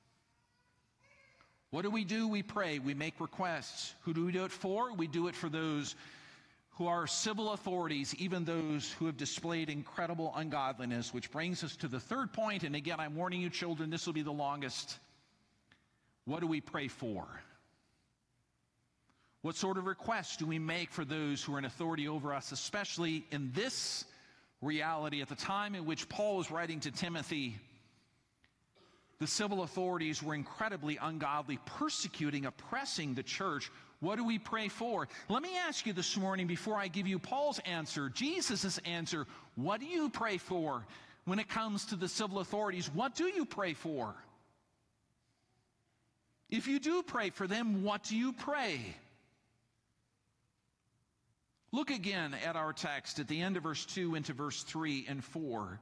What do we do? We pray. We make requests. Who do we do it for? We do it for those who are civil authorities, even those who have displayed incredible ungodliness, which brings us to the third point. And again, I'm warning you, children, this will be the longest. What do we pray for? What sort of requests do we make for those who are in authority over us, especially in this reality at the time in which Paul was writing to Timothy? The civil authorities were incredibly ungodly, persecuting, oppressing the church. What do we pray for? Let me ask you this morning, before I give you Paul's answer, Jesus' answer, what do you pray for when it comes to the civil authorities? What do you pray for? If you do pray for them, what do you pray? Look again at our text at the end of verse two into verse three and four.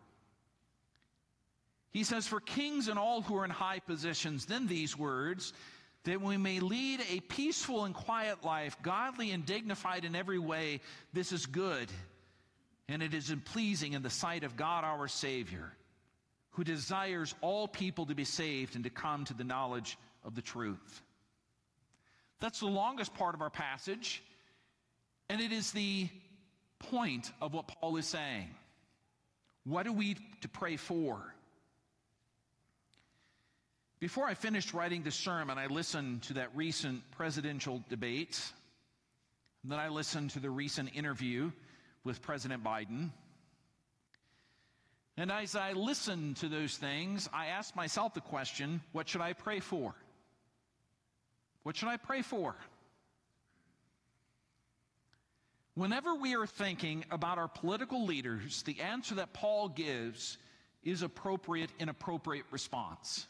He says, for kings and all who are in high positions, then these words, that we may lead a peaceful and quiet life, godly and dignified in every way. This is good, and it is pleasing in the sight of God our Savior, who desires all people to be saved and to come to the knowledge of the truth. That's the longest part of our passage, and it is the point of what Paul is saying. What are we to pray for? Before I finished writing this sermon, I listened to that recent presidential debate. And then I listened to the recent interview with President Biden. And as I listened to those things, I asked myself the question, what should I pray for? What should I pray for? Whenever we are thinking about our political leaders, the answer that Paul gives is appropriate and appropriate response.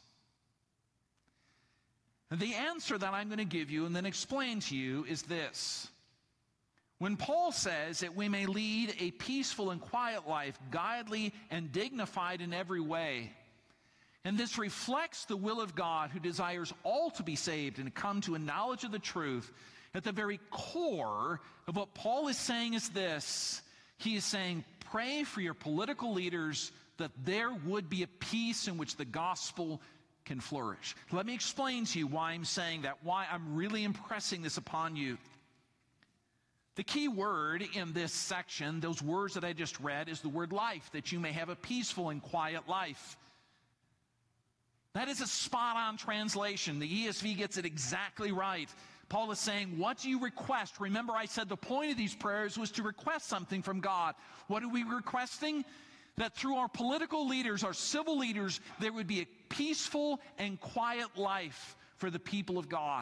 The answer that I'm going to give you and then explain to you is this. When Paul says that we may lead a peaceful and quiet life, godly and dignified in every way, and this reflects the will of God who desires all to be saved and to come to a knowledge of the truth, at the very core of what Paul is saying is this. He is saying, pray for your political leaders that there would be a peace in which the gospel can flourish. Let me explain to you why I'm saying that, why I'm really impressing this upon you. The key word in this section, those words that I just read, is the word life, that you may have a peaceful and quiet life. That is a spot-on translation. The E S V gets it exactly right. Paul is saying, what do you request? Remember, I said the point of these prayers was to request something from God. What are we requesting? That through our political leaders, our civil leaders, there would be a peaceful and quiet life for the people of God.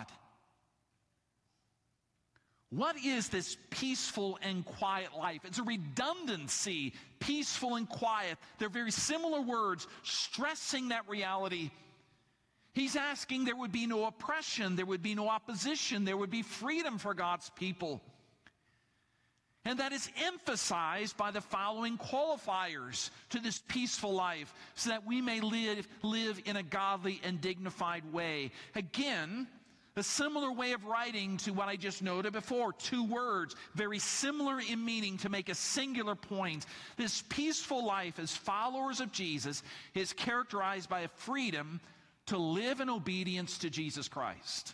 What is this peaceful and quiet life? It's a redundancy, peaceful and quiet. They're very similar words, stressing that reality. He's asking there would be no oppression, there would be no opposition, there would be freedom for God's people. And that is emphasized by the following qualifiers to this peaceful life, so that we may live, live in a godly and dignified way. Again, A similar way of writing to what I just noted before, two words, very similar in meaning to make a singular point. This peaceful life as followers of Jesus is characterized by a freedom to live in obedience to Jesus Christ.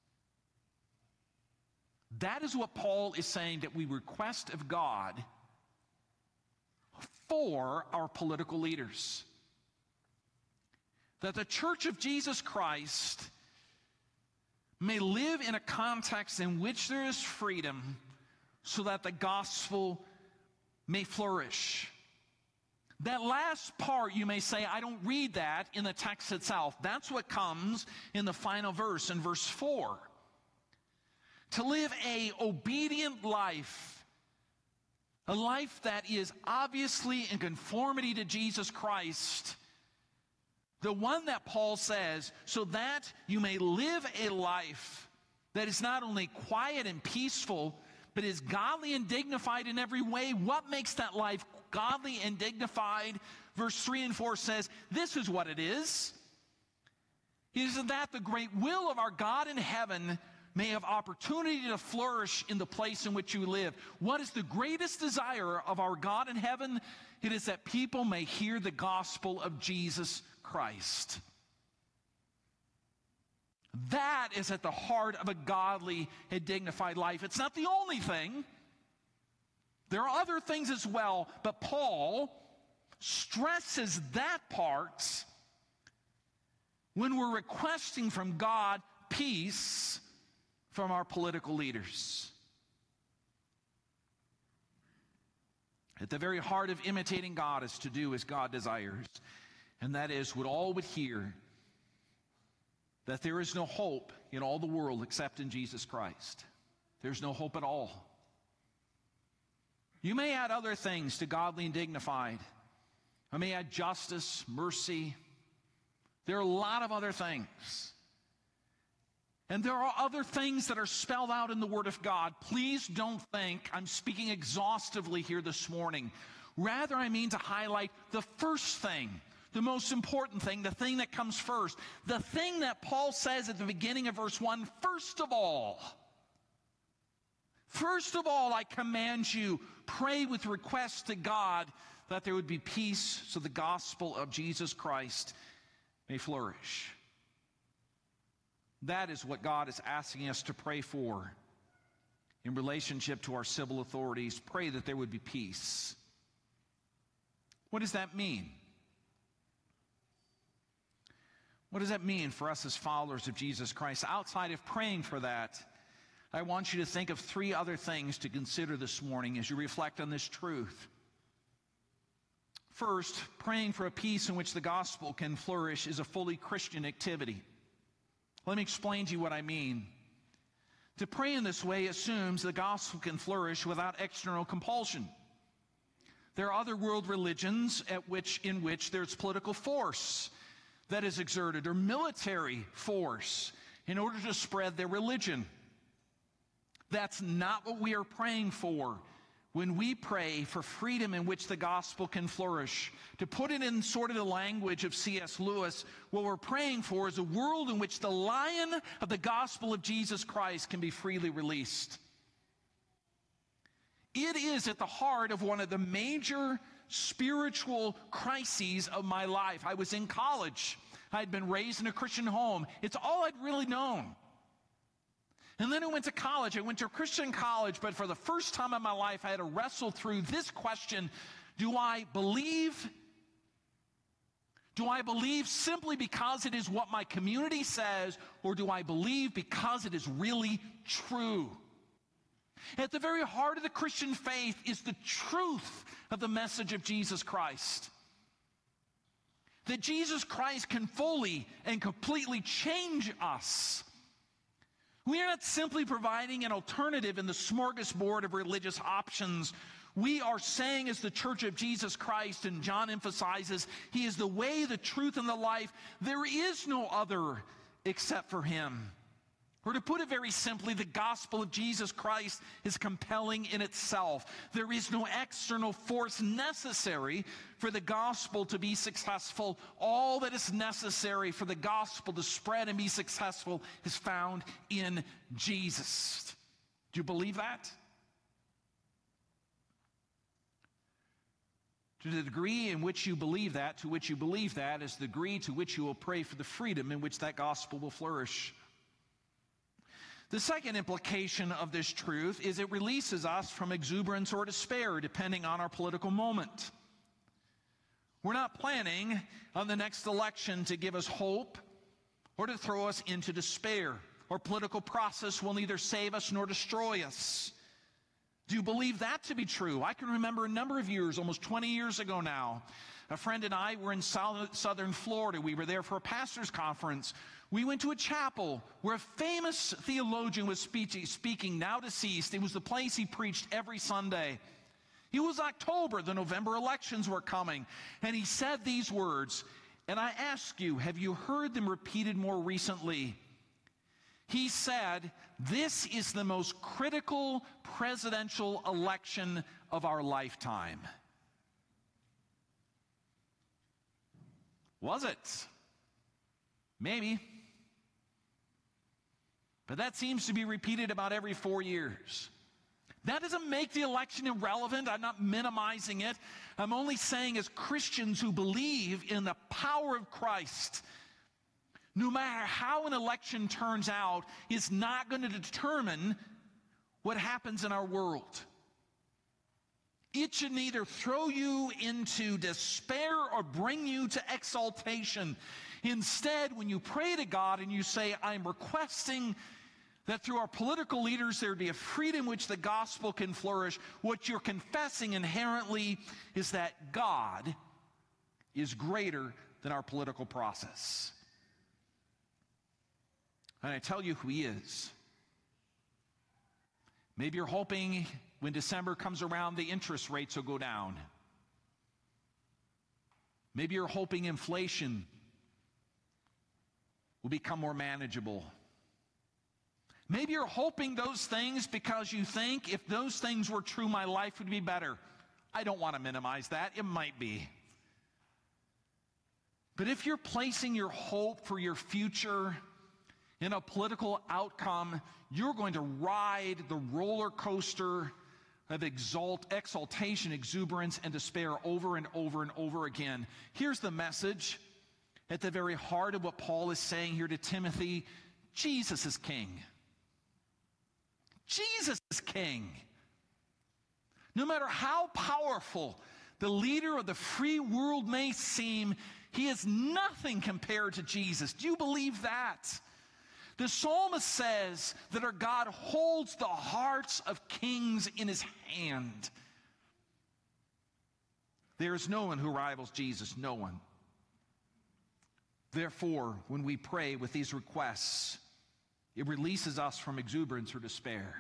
That is what Paul is saying that we request of God for our political leaders. That the Church of Jesus Christ may live in a context in which there is freedom so that the gospel may flourish. That last part, you may say, I don't read that in the text itself. That's what comes in the final verse, in verse four. To live a obedient life, a life that is obviously in conformity to Jesus Christ, the one that Paul says, so that you may live a life that is not only quiet and peaceful, but is godly and dignified in every way. What makes that life godly and dignified? Verse three and four says, this is what it is. It is that the great will of our God in heaven may have opportunity to flourish in the place in which you live. What is the greatest desire of our God in heaven? It is that people may hear the gospel of Jesus Christ. That is at the heart of a godly and dignified life. It's not the only thing. There are other things as well, but Paul stresses that part when we're requesting from God peace from our political leaders. At the very heart of imitating God is to do as God desires, and that is would all would hear that there is no hope in all the world except in Jesus Christ. There's no hope at all. You may add other things to godly and dignified. I may add justice, mercy. There are a lot of other things. And there are other things that are spelled out in the Word of God. Please don't think I'm speaking exhaustively here this morning. Rather, I mean to highlight the first thing, the most important thing, the thing that comes first. The thing that Paul says at the beginning of verse one, first of all. First of all, I command you, pray with requests to God that there would be peace so the gospel of Jesus Christ may flourish. That is what God is asking us to pray for in relationship to our civil authorities. Pray that there would be peace. What does that mean? What does that mean for us as followers of Jesus Christ? Outside of praying for that, I want you to think of three other things to consider this morning as you reflect on this truth. First, praying for a peace in which the gospel can flourish is a fully Christian activity. Let me explain to you what I mean. To pray in this way assumes the gospel can flourish without external compulsion. There are other world religions at which, in which there's political force that is exerted, or military force, in order to spread their religion. That's not what we are praying for when we pray for freedom in which the gospel can flourish. To put it in sort of the language of C S Lewis, what we're praying for is a world in which the lion of the gospel of Jesus Christ can be freely released. It is at the heart of one of the major spiritual crises of my life. I was in college. I had been raised in a Christian home. It's all I'd really known. And then I went to college. I went to a Christian college, but for the first time in my life, I had to wrestle through this question: do I believe? Do I believe simply because it is what my community says, or do I believe because it is really true? At the very heart of the Christian faith is the truth of the message of Jesus Christ. That Jesus Christ can fully and completely change us. We are not simply providing an alternative in the smorgasbord of religious options. We are saying, as the Church of Jesus Christ, and John emphasizes, He is the way, the truth, and the life. There is no other except for Him. Or to put it very simply, the gospel of Jesus Christ is compelling in itself. There is no external force necessary for the gospel to be successful. All that is necessary for the gospel to spread and be successful is found in Jesus. Do you believe that? To the degree in which you believe that, to which you believe that, is the degree to which you will pray for the freedom in which that gospel will flourish. The second implication of this truth is it releases us from exuberance or despair, depending on our political moment. We're not planning on the next election to give us hope or to throw us into despair. Our political process will neither save us nor destroy us. Do you believe that to be true? I can remember a number of years, almost twenty years ago now, a friend and I were in southern Florida. We were there for a pastor's conference. We went to a chapel where a famous theologian was speaking, now deceased. It was the place he preached every Sunday. It was October, the November elections were coming, and he said these words, and I ask you, have you heard them repeated more recently? He said, this is the most critical presidential election of our lifetime. Was it? Maybe. But that seems to be repeated about every four years. That doesn't make the election irrelevant. I'm not minimizing it. I'm only saying as Christians who believe in the power of Christ, no matter how an election turns out, is not going to determine what happens in our world. It should neither throw you into despair or bring you to exaltation. Instead, when you pray to God and you say, I'm requesting that through our political leaders there be a freedom which the gospel can flourish, what you're confessing inherently is that God is greater than our political process. And I tell you who he is. Maybe you're hoping when December comes around the interest rates will go down. Maybe you're hoping inflation will become more manageable. Maybe you're hoping those things because you think if those things were true, my life would be better. I don't want to minimize that. It might be. But if you're placing your hope for your future in a political outcome, you're going to ride the roller coaster of exalt, exaltation, exuberance, and despair over and over and over again. Here's the message at the very heart of what Paul is saying here to Timothy. Jesus is king. Jesus is king. No matter how powerful the leader of the free world may seem, he is nothing compared to Jesus. Do you believe that? The psalmist says that our God holds the hearts of kings in his hand. There is no one who rivals Jesus, no one. Therefore, when we pray with these requests, it releases us from exuberance or despair.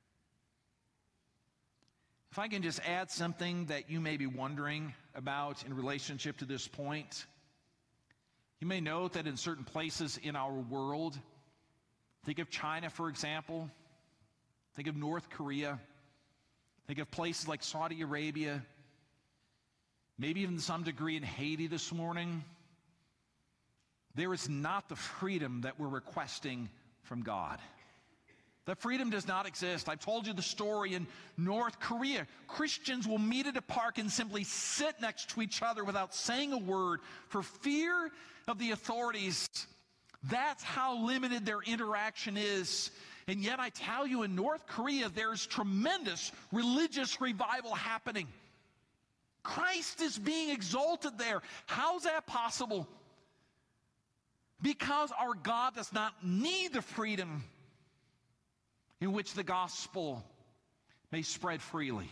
If I can just add something that you may be wondering about in relationship to this point, you may note that in certain places in our world, think of China, for example, think of North Korea, think of places like Saudi Arabia, maybe even to some degree in Haiti this morning, there is not the freedom that we're requesting from God. That freedom does not exist. I've told you the story in North Korea. Christians will meet at a park and simply sit next to each other without saying a word for fear of the authorities. That's how limited their interaction is. And yet I tell you, in North Korea, there's tremendous religious revival happening. Christ is being exalted there. How's that possible? Because our God does not need the freedom in which the gospel may spread freely.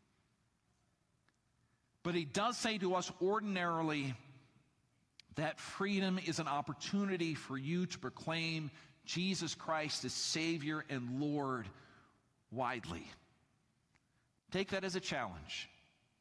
But he does say to us ordinarily that freedom is an opportunity for you to proclaim Jesus Christ as Savior and Lord widely. Take that as a challenge.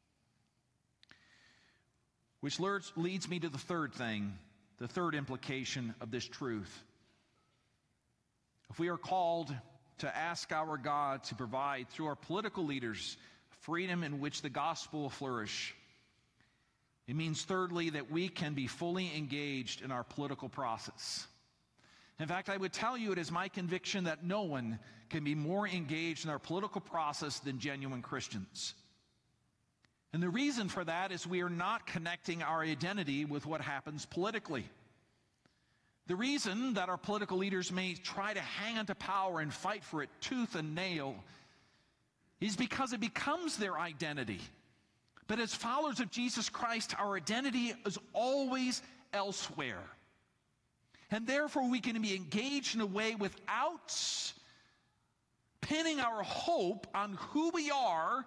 Which leads me to the third thing, the third implication of this truth. if we are called to ask our God to provide through our political leaders freedom in which the gospel will flourish, it means, thirdly, that we can be fully engaged in our political process. In fact, I would tell you it is my conviction that no one can be more engaged in our political process than genuine Christians. And the reason for that is we are not connecting our identity with what happens politically. The reason that our political leaders may try to hang on to power and fight for it tooth and nail is because it becomes their identity. But as followers of Jesus Christ, our identity is always elsewhere. And therefore, we can be engaged in a way without pinning our hope on who we are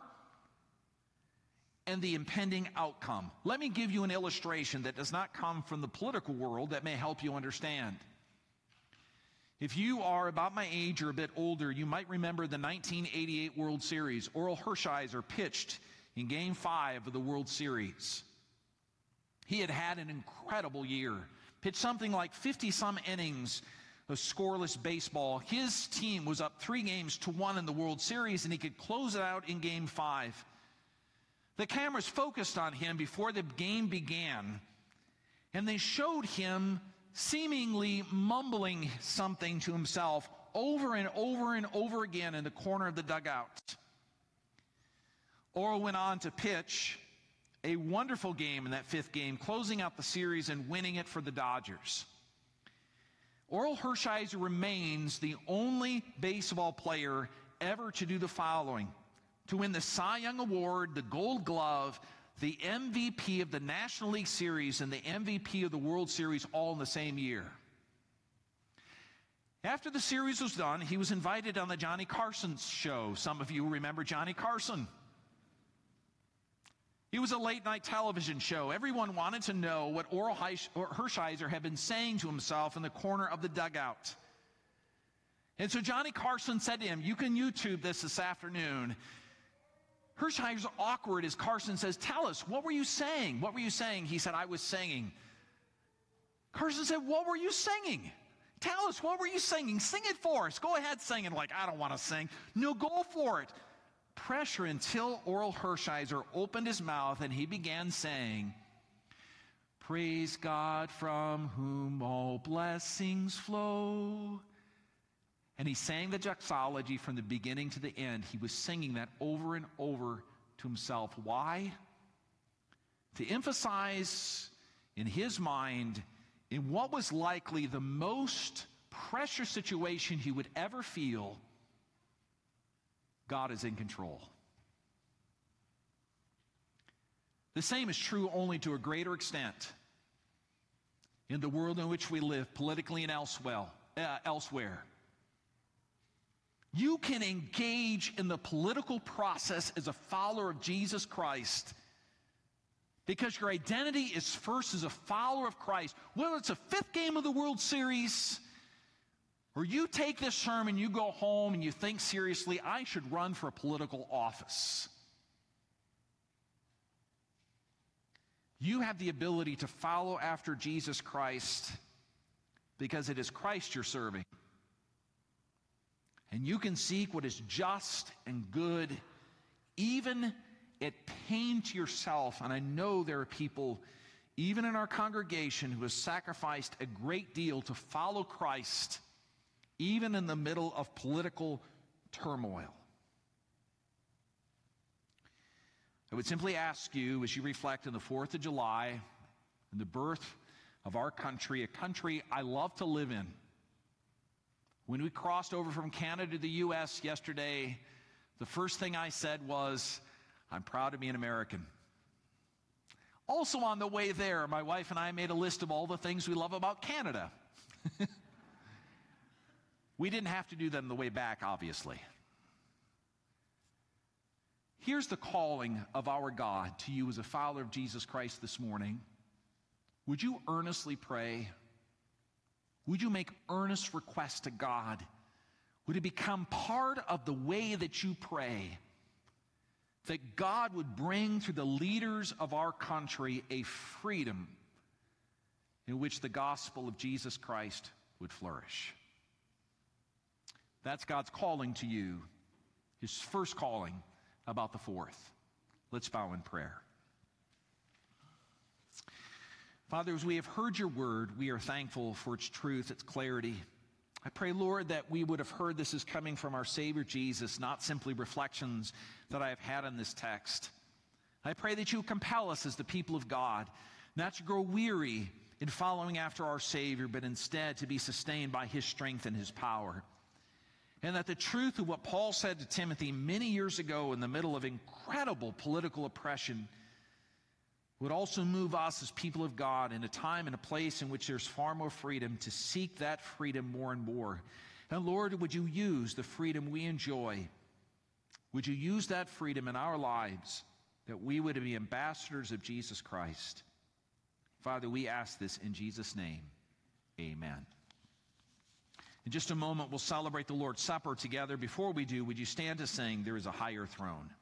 and the impending outcome. Let me give you an illustration that does not come from the political world that may help you understand. If you are about my age or a bit older, you might remember the nineteen eighty-eight World Series. Orel Hershiser pitched in Game five of the World Series. He had had an incredible year. Pitched something like fifty-some innings of scoreless baseball. His team was up three games to one in the World Series, and he could close it out in Game five. The cameras focused on him before the game began, and they showed him seemingly mumbling something to himself over and over and over again in the corner of the dugout. Orel went on to pitch a wonderful game in that fifth game, closing out the series and winning it for the Dodgers. Orel Hershiser remains the only baseball player ever to do the following: to win the Cy Young Award, the Gold Glove, the M V P of the National League Series, and the M V P of the World Series all in the same year. After the series was done, he was invited on the Johnny Carson show. Some of you remember Johnny Carson. It was a late-night television show. Everyone wanted to know what Orel Hershiser had been saying to himself in the corner of the dugout. And so Johnny Carson said to him, "You can YouTube this this afternoon." Hershiser's awkward as Carson says, "Tell us, what were you saying? What were you saying?" He said, "I was singing." Carson said, "What were you singing? Tell us, what were you singing? Sing it for us. Go ahead, sing it." Like, "I don't want to sing." "No, go for it." Pressure until Orel Hershiser opened his mouth and he began saying, "Praise God from whom all blessings flow." And he sang the doxology from the beginning to the end. He was singing that over and over to himself. Why? To emphasize in his mind, in what was likely the most pressure situation he would ever feel, God is in control. The same is true, only to a greater extent, in the world in which we live, politically and elsewhere. Uh, elsewhere. You can engage in the political process as a follower of Jesus Christ because your identity is first as a follower of Christ. Whether it's a fifth game of the World Series, or you take this sermon, you go home and you think seriously, "I should run for a political office." You have the ability to follow after Jesus Christ because it is Christ you're serving. And you can seek what is just and good, even at pain to yourself. And I know there are people, even in our congregation, who have sacrificed a great deal to follow Christ, even in the middle of political turmoil. I would simply ask you, as you reflect on the fourth of July and the birth of our country, a country I love to live in. When we crossed over from Canada to the U S yesterday, the first thing I said was, "I'm proud to be an American." Also on the way there, my wife and I made a list of all the things we love about Canada. We didn't have to do that on the way back, obviously. Here's the calling of our God to you as a follower of Jesus Christ this morning. Would you earnestly pray? Would you make earnest requests to God? Would it become part of the way that you pray that God would bring through the leaders of our country a freedom in which the gospel of Jesus Christ would flourish? That's God's calling to you, his first calling about the fourth. Let's bow in prayer. Father, as we have heard your word, we are thankful for its truth, its clarity. I pray, Lord, that we would have heard this as coming from our Savior Jesus, not simply reflections that I have had on this text. I pray that you would compel us as the people of God, not to grow weary in following after our Savior, but instead to be sustained by his strength and his power. And that the truth of what Paul said to Timothy many years ago in the middle of incredible political oppression would also move us as people of God in a time and a place in which there's far more freedom to seek that freedom more and more. And Lord, would you use the freedom we enjoy? Would you use that freedom in our lives that we would be ambassadors of Jesus Christ? Father, we ask this in Jesus' name. Amen. In just a moment, we'll celebrate the Lord's Supper together. Before we do, would you stand to sing, "There is a Higher Throne"?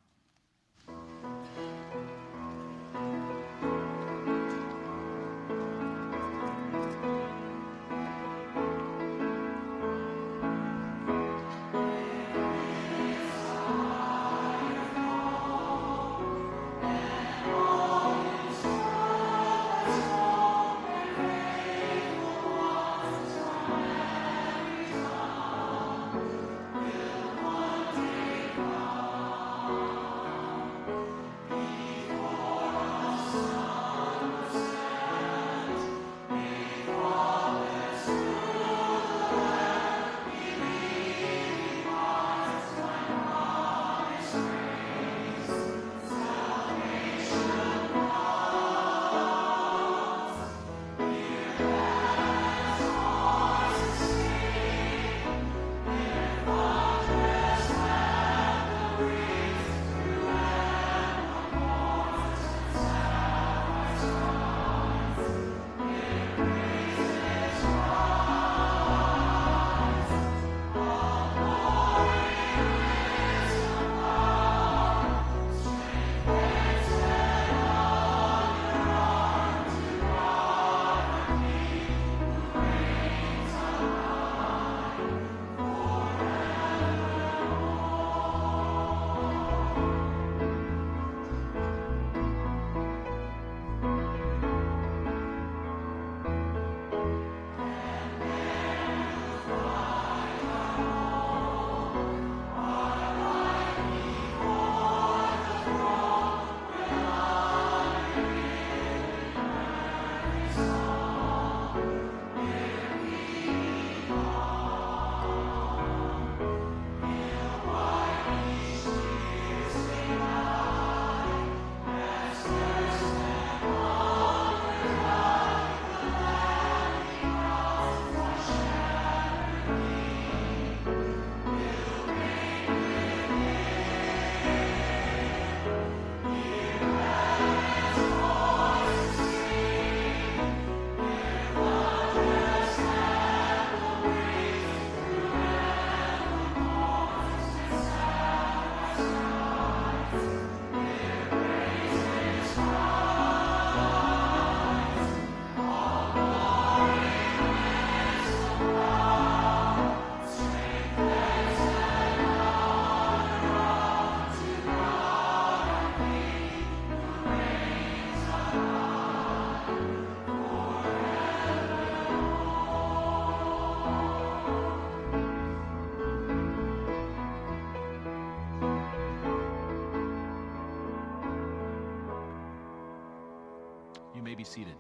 Be seated.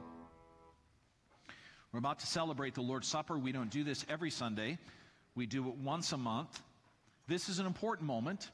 We're about to celebrate the Lord's Supper. We don't do this every Sunday. We do it once a month. This is an important moment.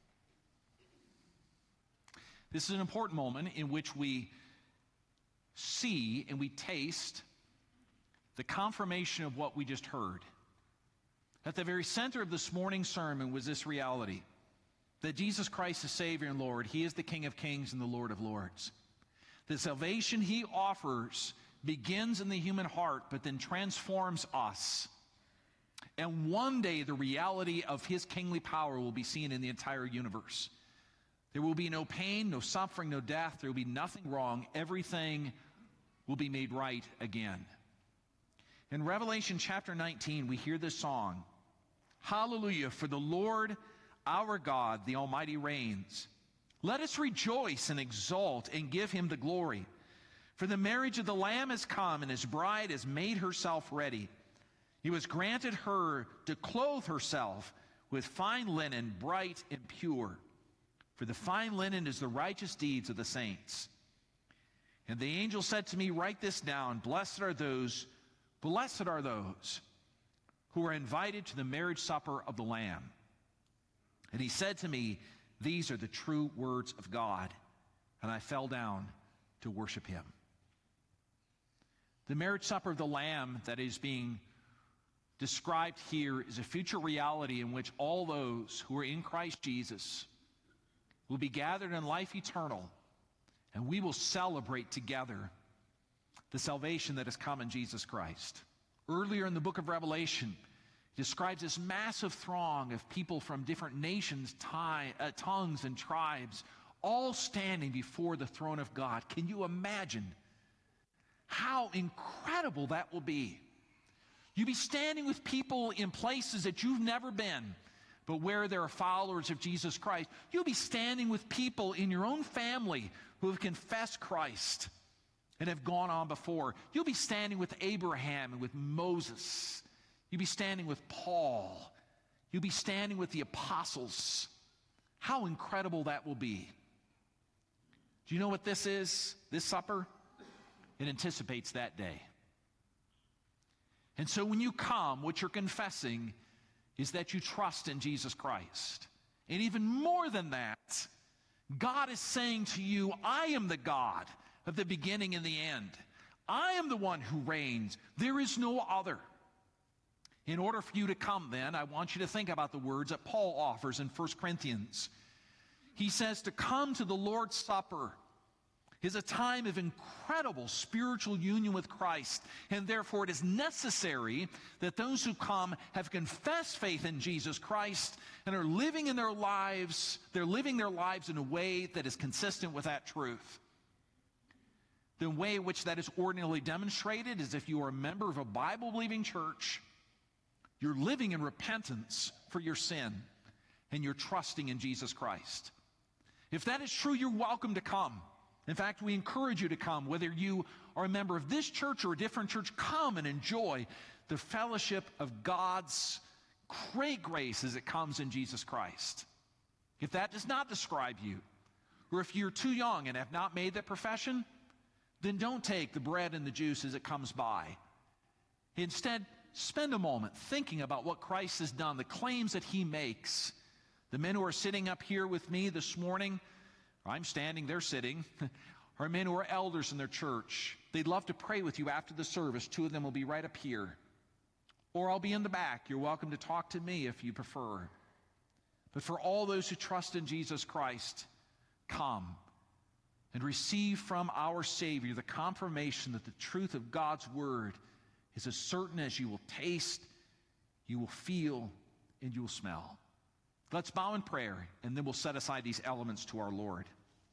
This is an important moment in which we see and we taste the confirmation of what we just heard. At the very center of this morning's sermon was this reality, that Jesus Christ is Savior and Lord. He is the King of Kings and the Lord of Lords. The salvation he offers begins in the human heart, but then transforms us. And one day the reality of his kingly power will be seen in the entire universe. There will be no pain, no suffering, no death. There will be nothing wrong. Everything will be made right again. In Revelation chapter nineteen, we hear this song. Hallelujah, for the Lord our God, the Almighty reigns. Let us rejoice and exult and give him the glory. For the marriage of the Lamb has come, and his bride has made herself ready. It was granted her to clothe herself with fine linen, bright and pure. For the fine linen is the righteous deeds of the saints. And the angel said to me, write this down, blessed are those, blessed are those who are invited to the marriage supper of the Lamb. And he said to me, these are the true words of God. And I fell down to worship him. The marriage supper of the Lamb that is being described here is a future reality in which all those who are in Christ Jesus will be gathered in life eternal, and we will celebrate together the salvation that has come in Jesus Christ. Earlier in the book of Revelation, it describes this massive throng of people from different nations, tie, uh, tongues, and tribes, all standing before the throne of God. Can you imagine how incredible that will be? You'll be standing with people in places that you've never been, but where there are followers of Jesus Christ. You'll be standing with people in your own family who have confessed Christ and have gone on before. You'll be standing with Abraham and with Moses. You'll be standing with Paul. You'll be standing with the apostles. How incredible that will be. Do you know what this is, this supper? It anticipates that day. And so when you come, what you're confessing is that you trust in Jesus Christ. And even more than that, God is saying to you, I am the God of the beginning and the end. I am the one who reigns. There is no other. In order for you to come then, I want you to think about the words that Paul offers in First Corinthians. He says to come to the Lord's Supper is a time of incredible spiritual union with Christ, and therefore it is necessary that those who come have confessed faith in Jesus Christ and are living in their lives, they're living their lives in a way that is consistent with that truth. The way in which that is ordinarily demonstrated is if you are a member of a Bible-believing church, you're living in repentance for your sin, and you're trusting in Jesus Christ. If that is true, you're welcome to come. In fact, we encourage you to come. Whether you are a member of this church or a different church, come and enjoy the fellowship of God's great grace as it comes in Jesus Christ. If that does not describe you, or if you're too young and have not made that profession, then don't take the bread and the juice as it comes by. Instead, spend a moment thinking about what Christ has done, the claims that he makes. The men who are sitting up here with me this morning, I'm standing, they're sitting, are men who are elders in their church. They'd love to pray with you after the service. Two of them will be right up here. Or I'll be in the back. You're welcome to talk to me if you prefer. But for all those who trust in Jesus Christ, come and receive from our Savior the confirmation that the truth of God's Word is as certain as you will taste, you will feel, and you will smell. Let's bow in prayer, and then we'll set aside these elements to our Lord.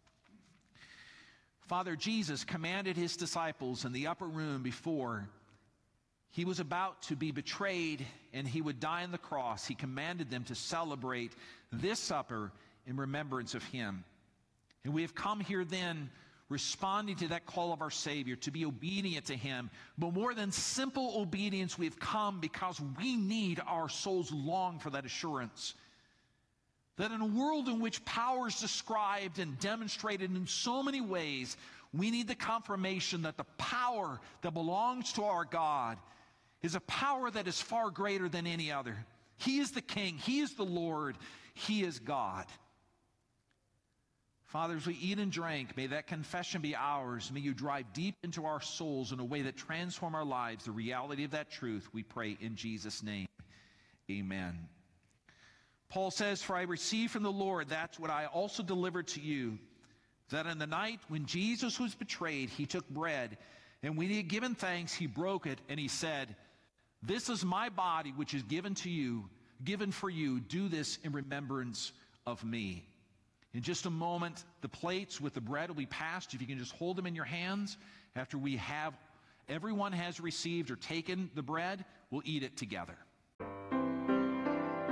Father, Jesus commanded his disciples in the upper room before he was about to be betrayed and he would die on the cross. He commanded them to celebrate this supper in remembrance of him. And we have come here then responding to that call of our Savior to be obedient to him. But more than simple obedience, we have come because we need, our souls long for that assurance that in a world in which power is described and demonstrated in so many ways, we need the confirmation that the power that belongs to our God is a power that is far greater than any other. He is the King. He is the Lord. He is God. Father, as we eat and drink, may that confession be ours. May you drive deep into our souls in a way that transform our lives, the reality of that truth, we pray in Jesus' name. Amen. Paul says, for I received from the Lord that's what I also delivered to you, that in the night when Jesus was betrayed, he took bread, and when he had given thanks, he broke it, and he said, this is my body, which is given to you, given for you. Do this in remembrance of me. In just a moment, the plates with the bread will be passed. If you can just hold them in your hands after we have, everyone has received or taken the bread, we'll eat it together.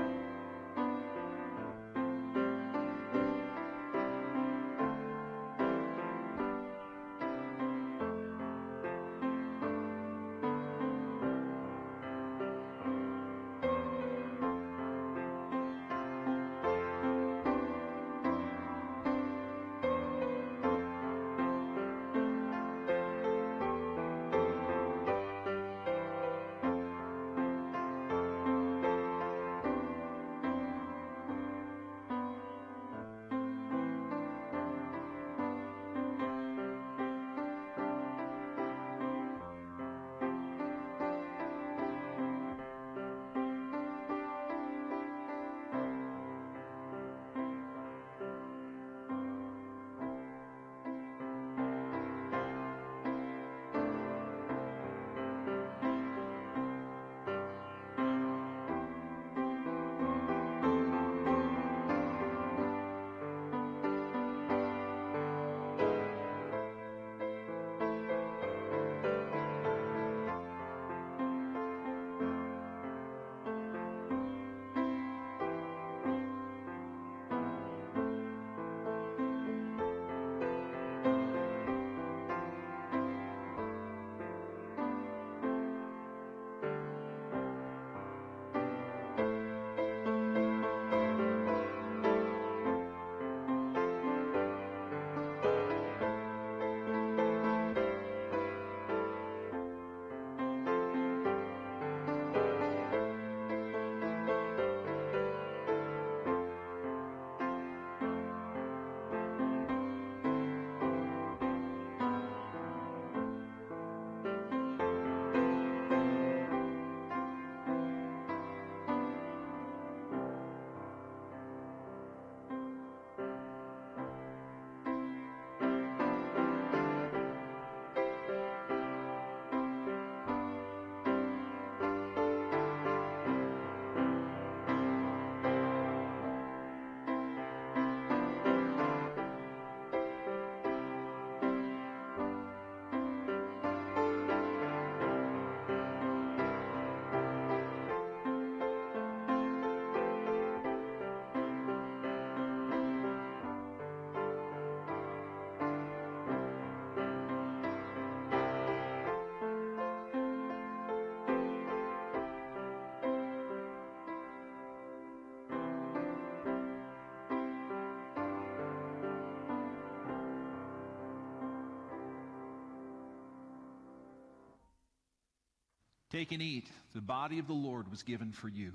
Take and eat. The body of the Lord was given for you.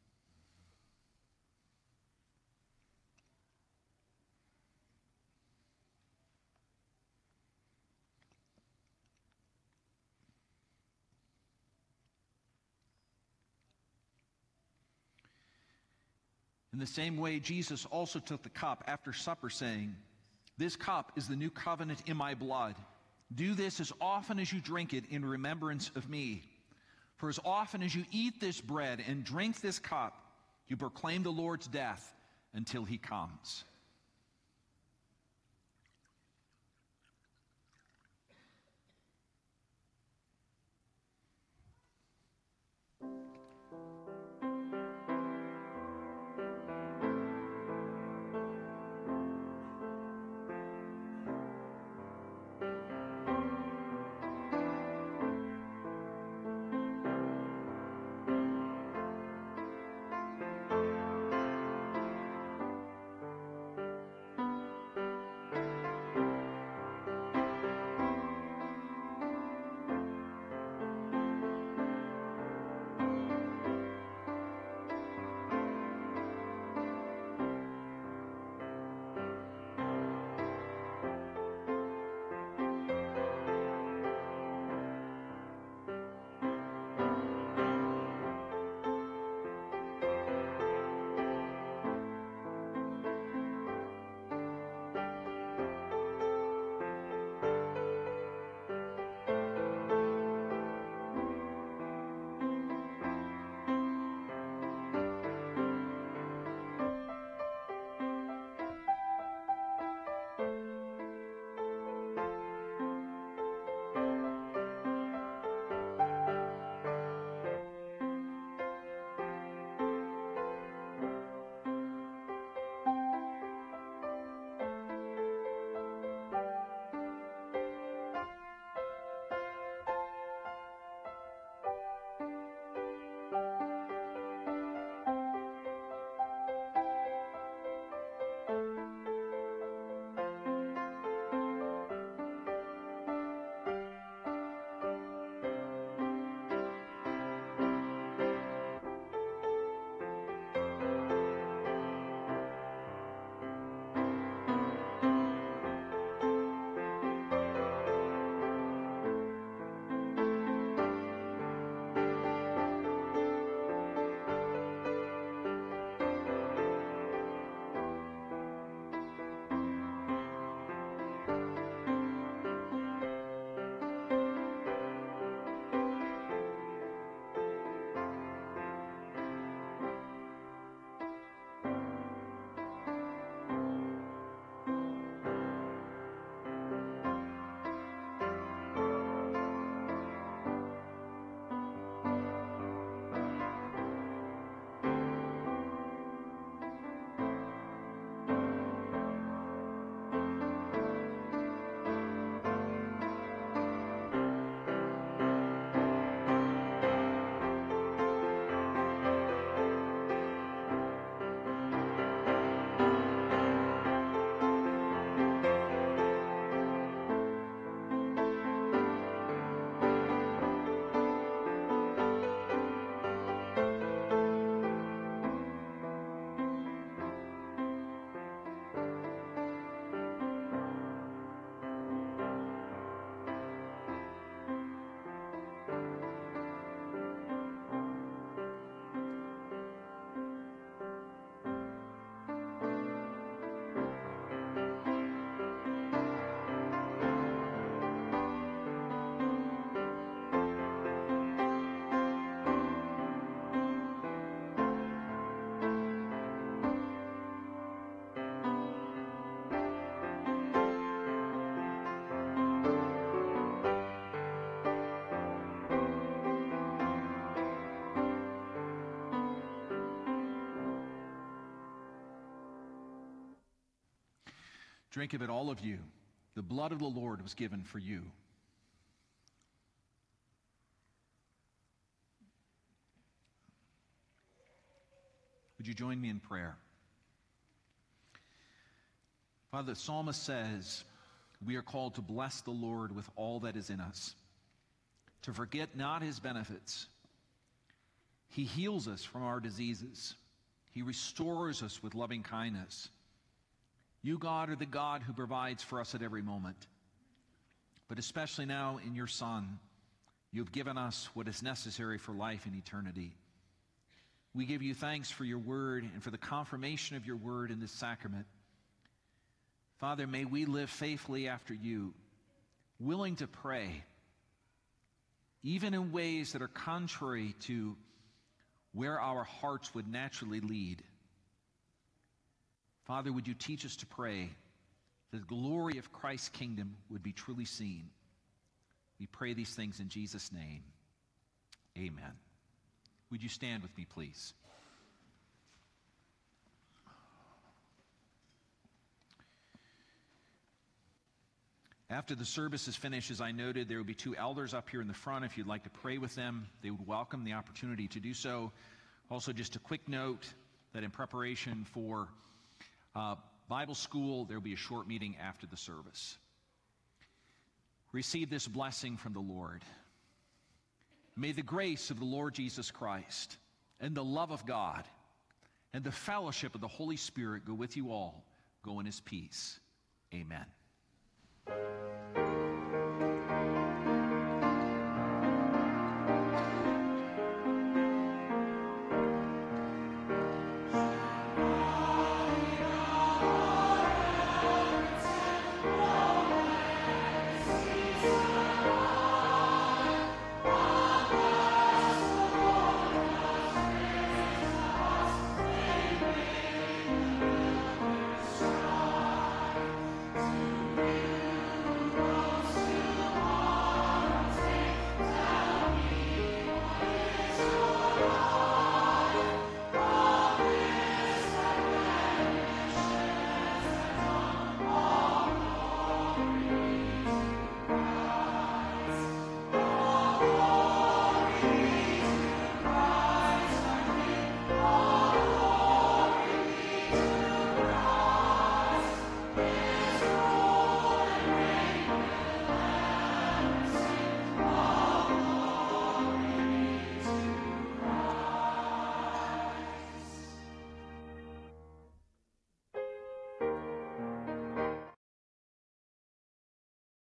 In the same way, Jesus also took the cup after supper, saying, "This cup is the new covenant in my blood. Do this as often as you drink it in remembrance of me. For as often as you eat this bread and drink this cup, you proclaim the Lord's death until he comes." Drink of it, all of you. The blood of the Lord was given for you. Would you join me in prayer? Father, the psalmist says, we are called to bless the Lord with all that is in us. to forget not his benefits. He heals us from our diseases. He restores us with loving kindness. You, God, are the God who provides for us at every moment. But especially now in your Son, you have given us what is necessary for life and eternity. We give you thanks for your word and for the confirmation of your word in this sacrament. Father, may we live faithfully after you, willing to pray, even in ways that are contrary to where our hearts would naturally lead. Father, would you teach us to pray that the glory of Christ's kingdom would be truly seen? We pray these things in Jesus' name. Amen. Would you stand with me, please? After the service is finished, as I noted, there will be two elders up here in the front. If you'd like to pray with them, they would welcome the opportunity to do so. Also, just a quick note that in preparation for uh, Bible school, there will be a short meeting after the service. Receive this blessing from the Lord. May the grace of the Lord Jesus Christ and the love of God and the fellowship of the Holy Spirit go with you all. Go in his peace. Amen.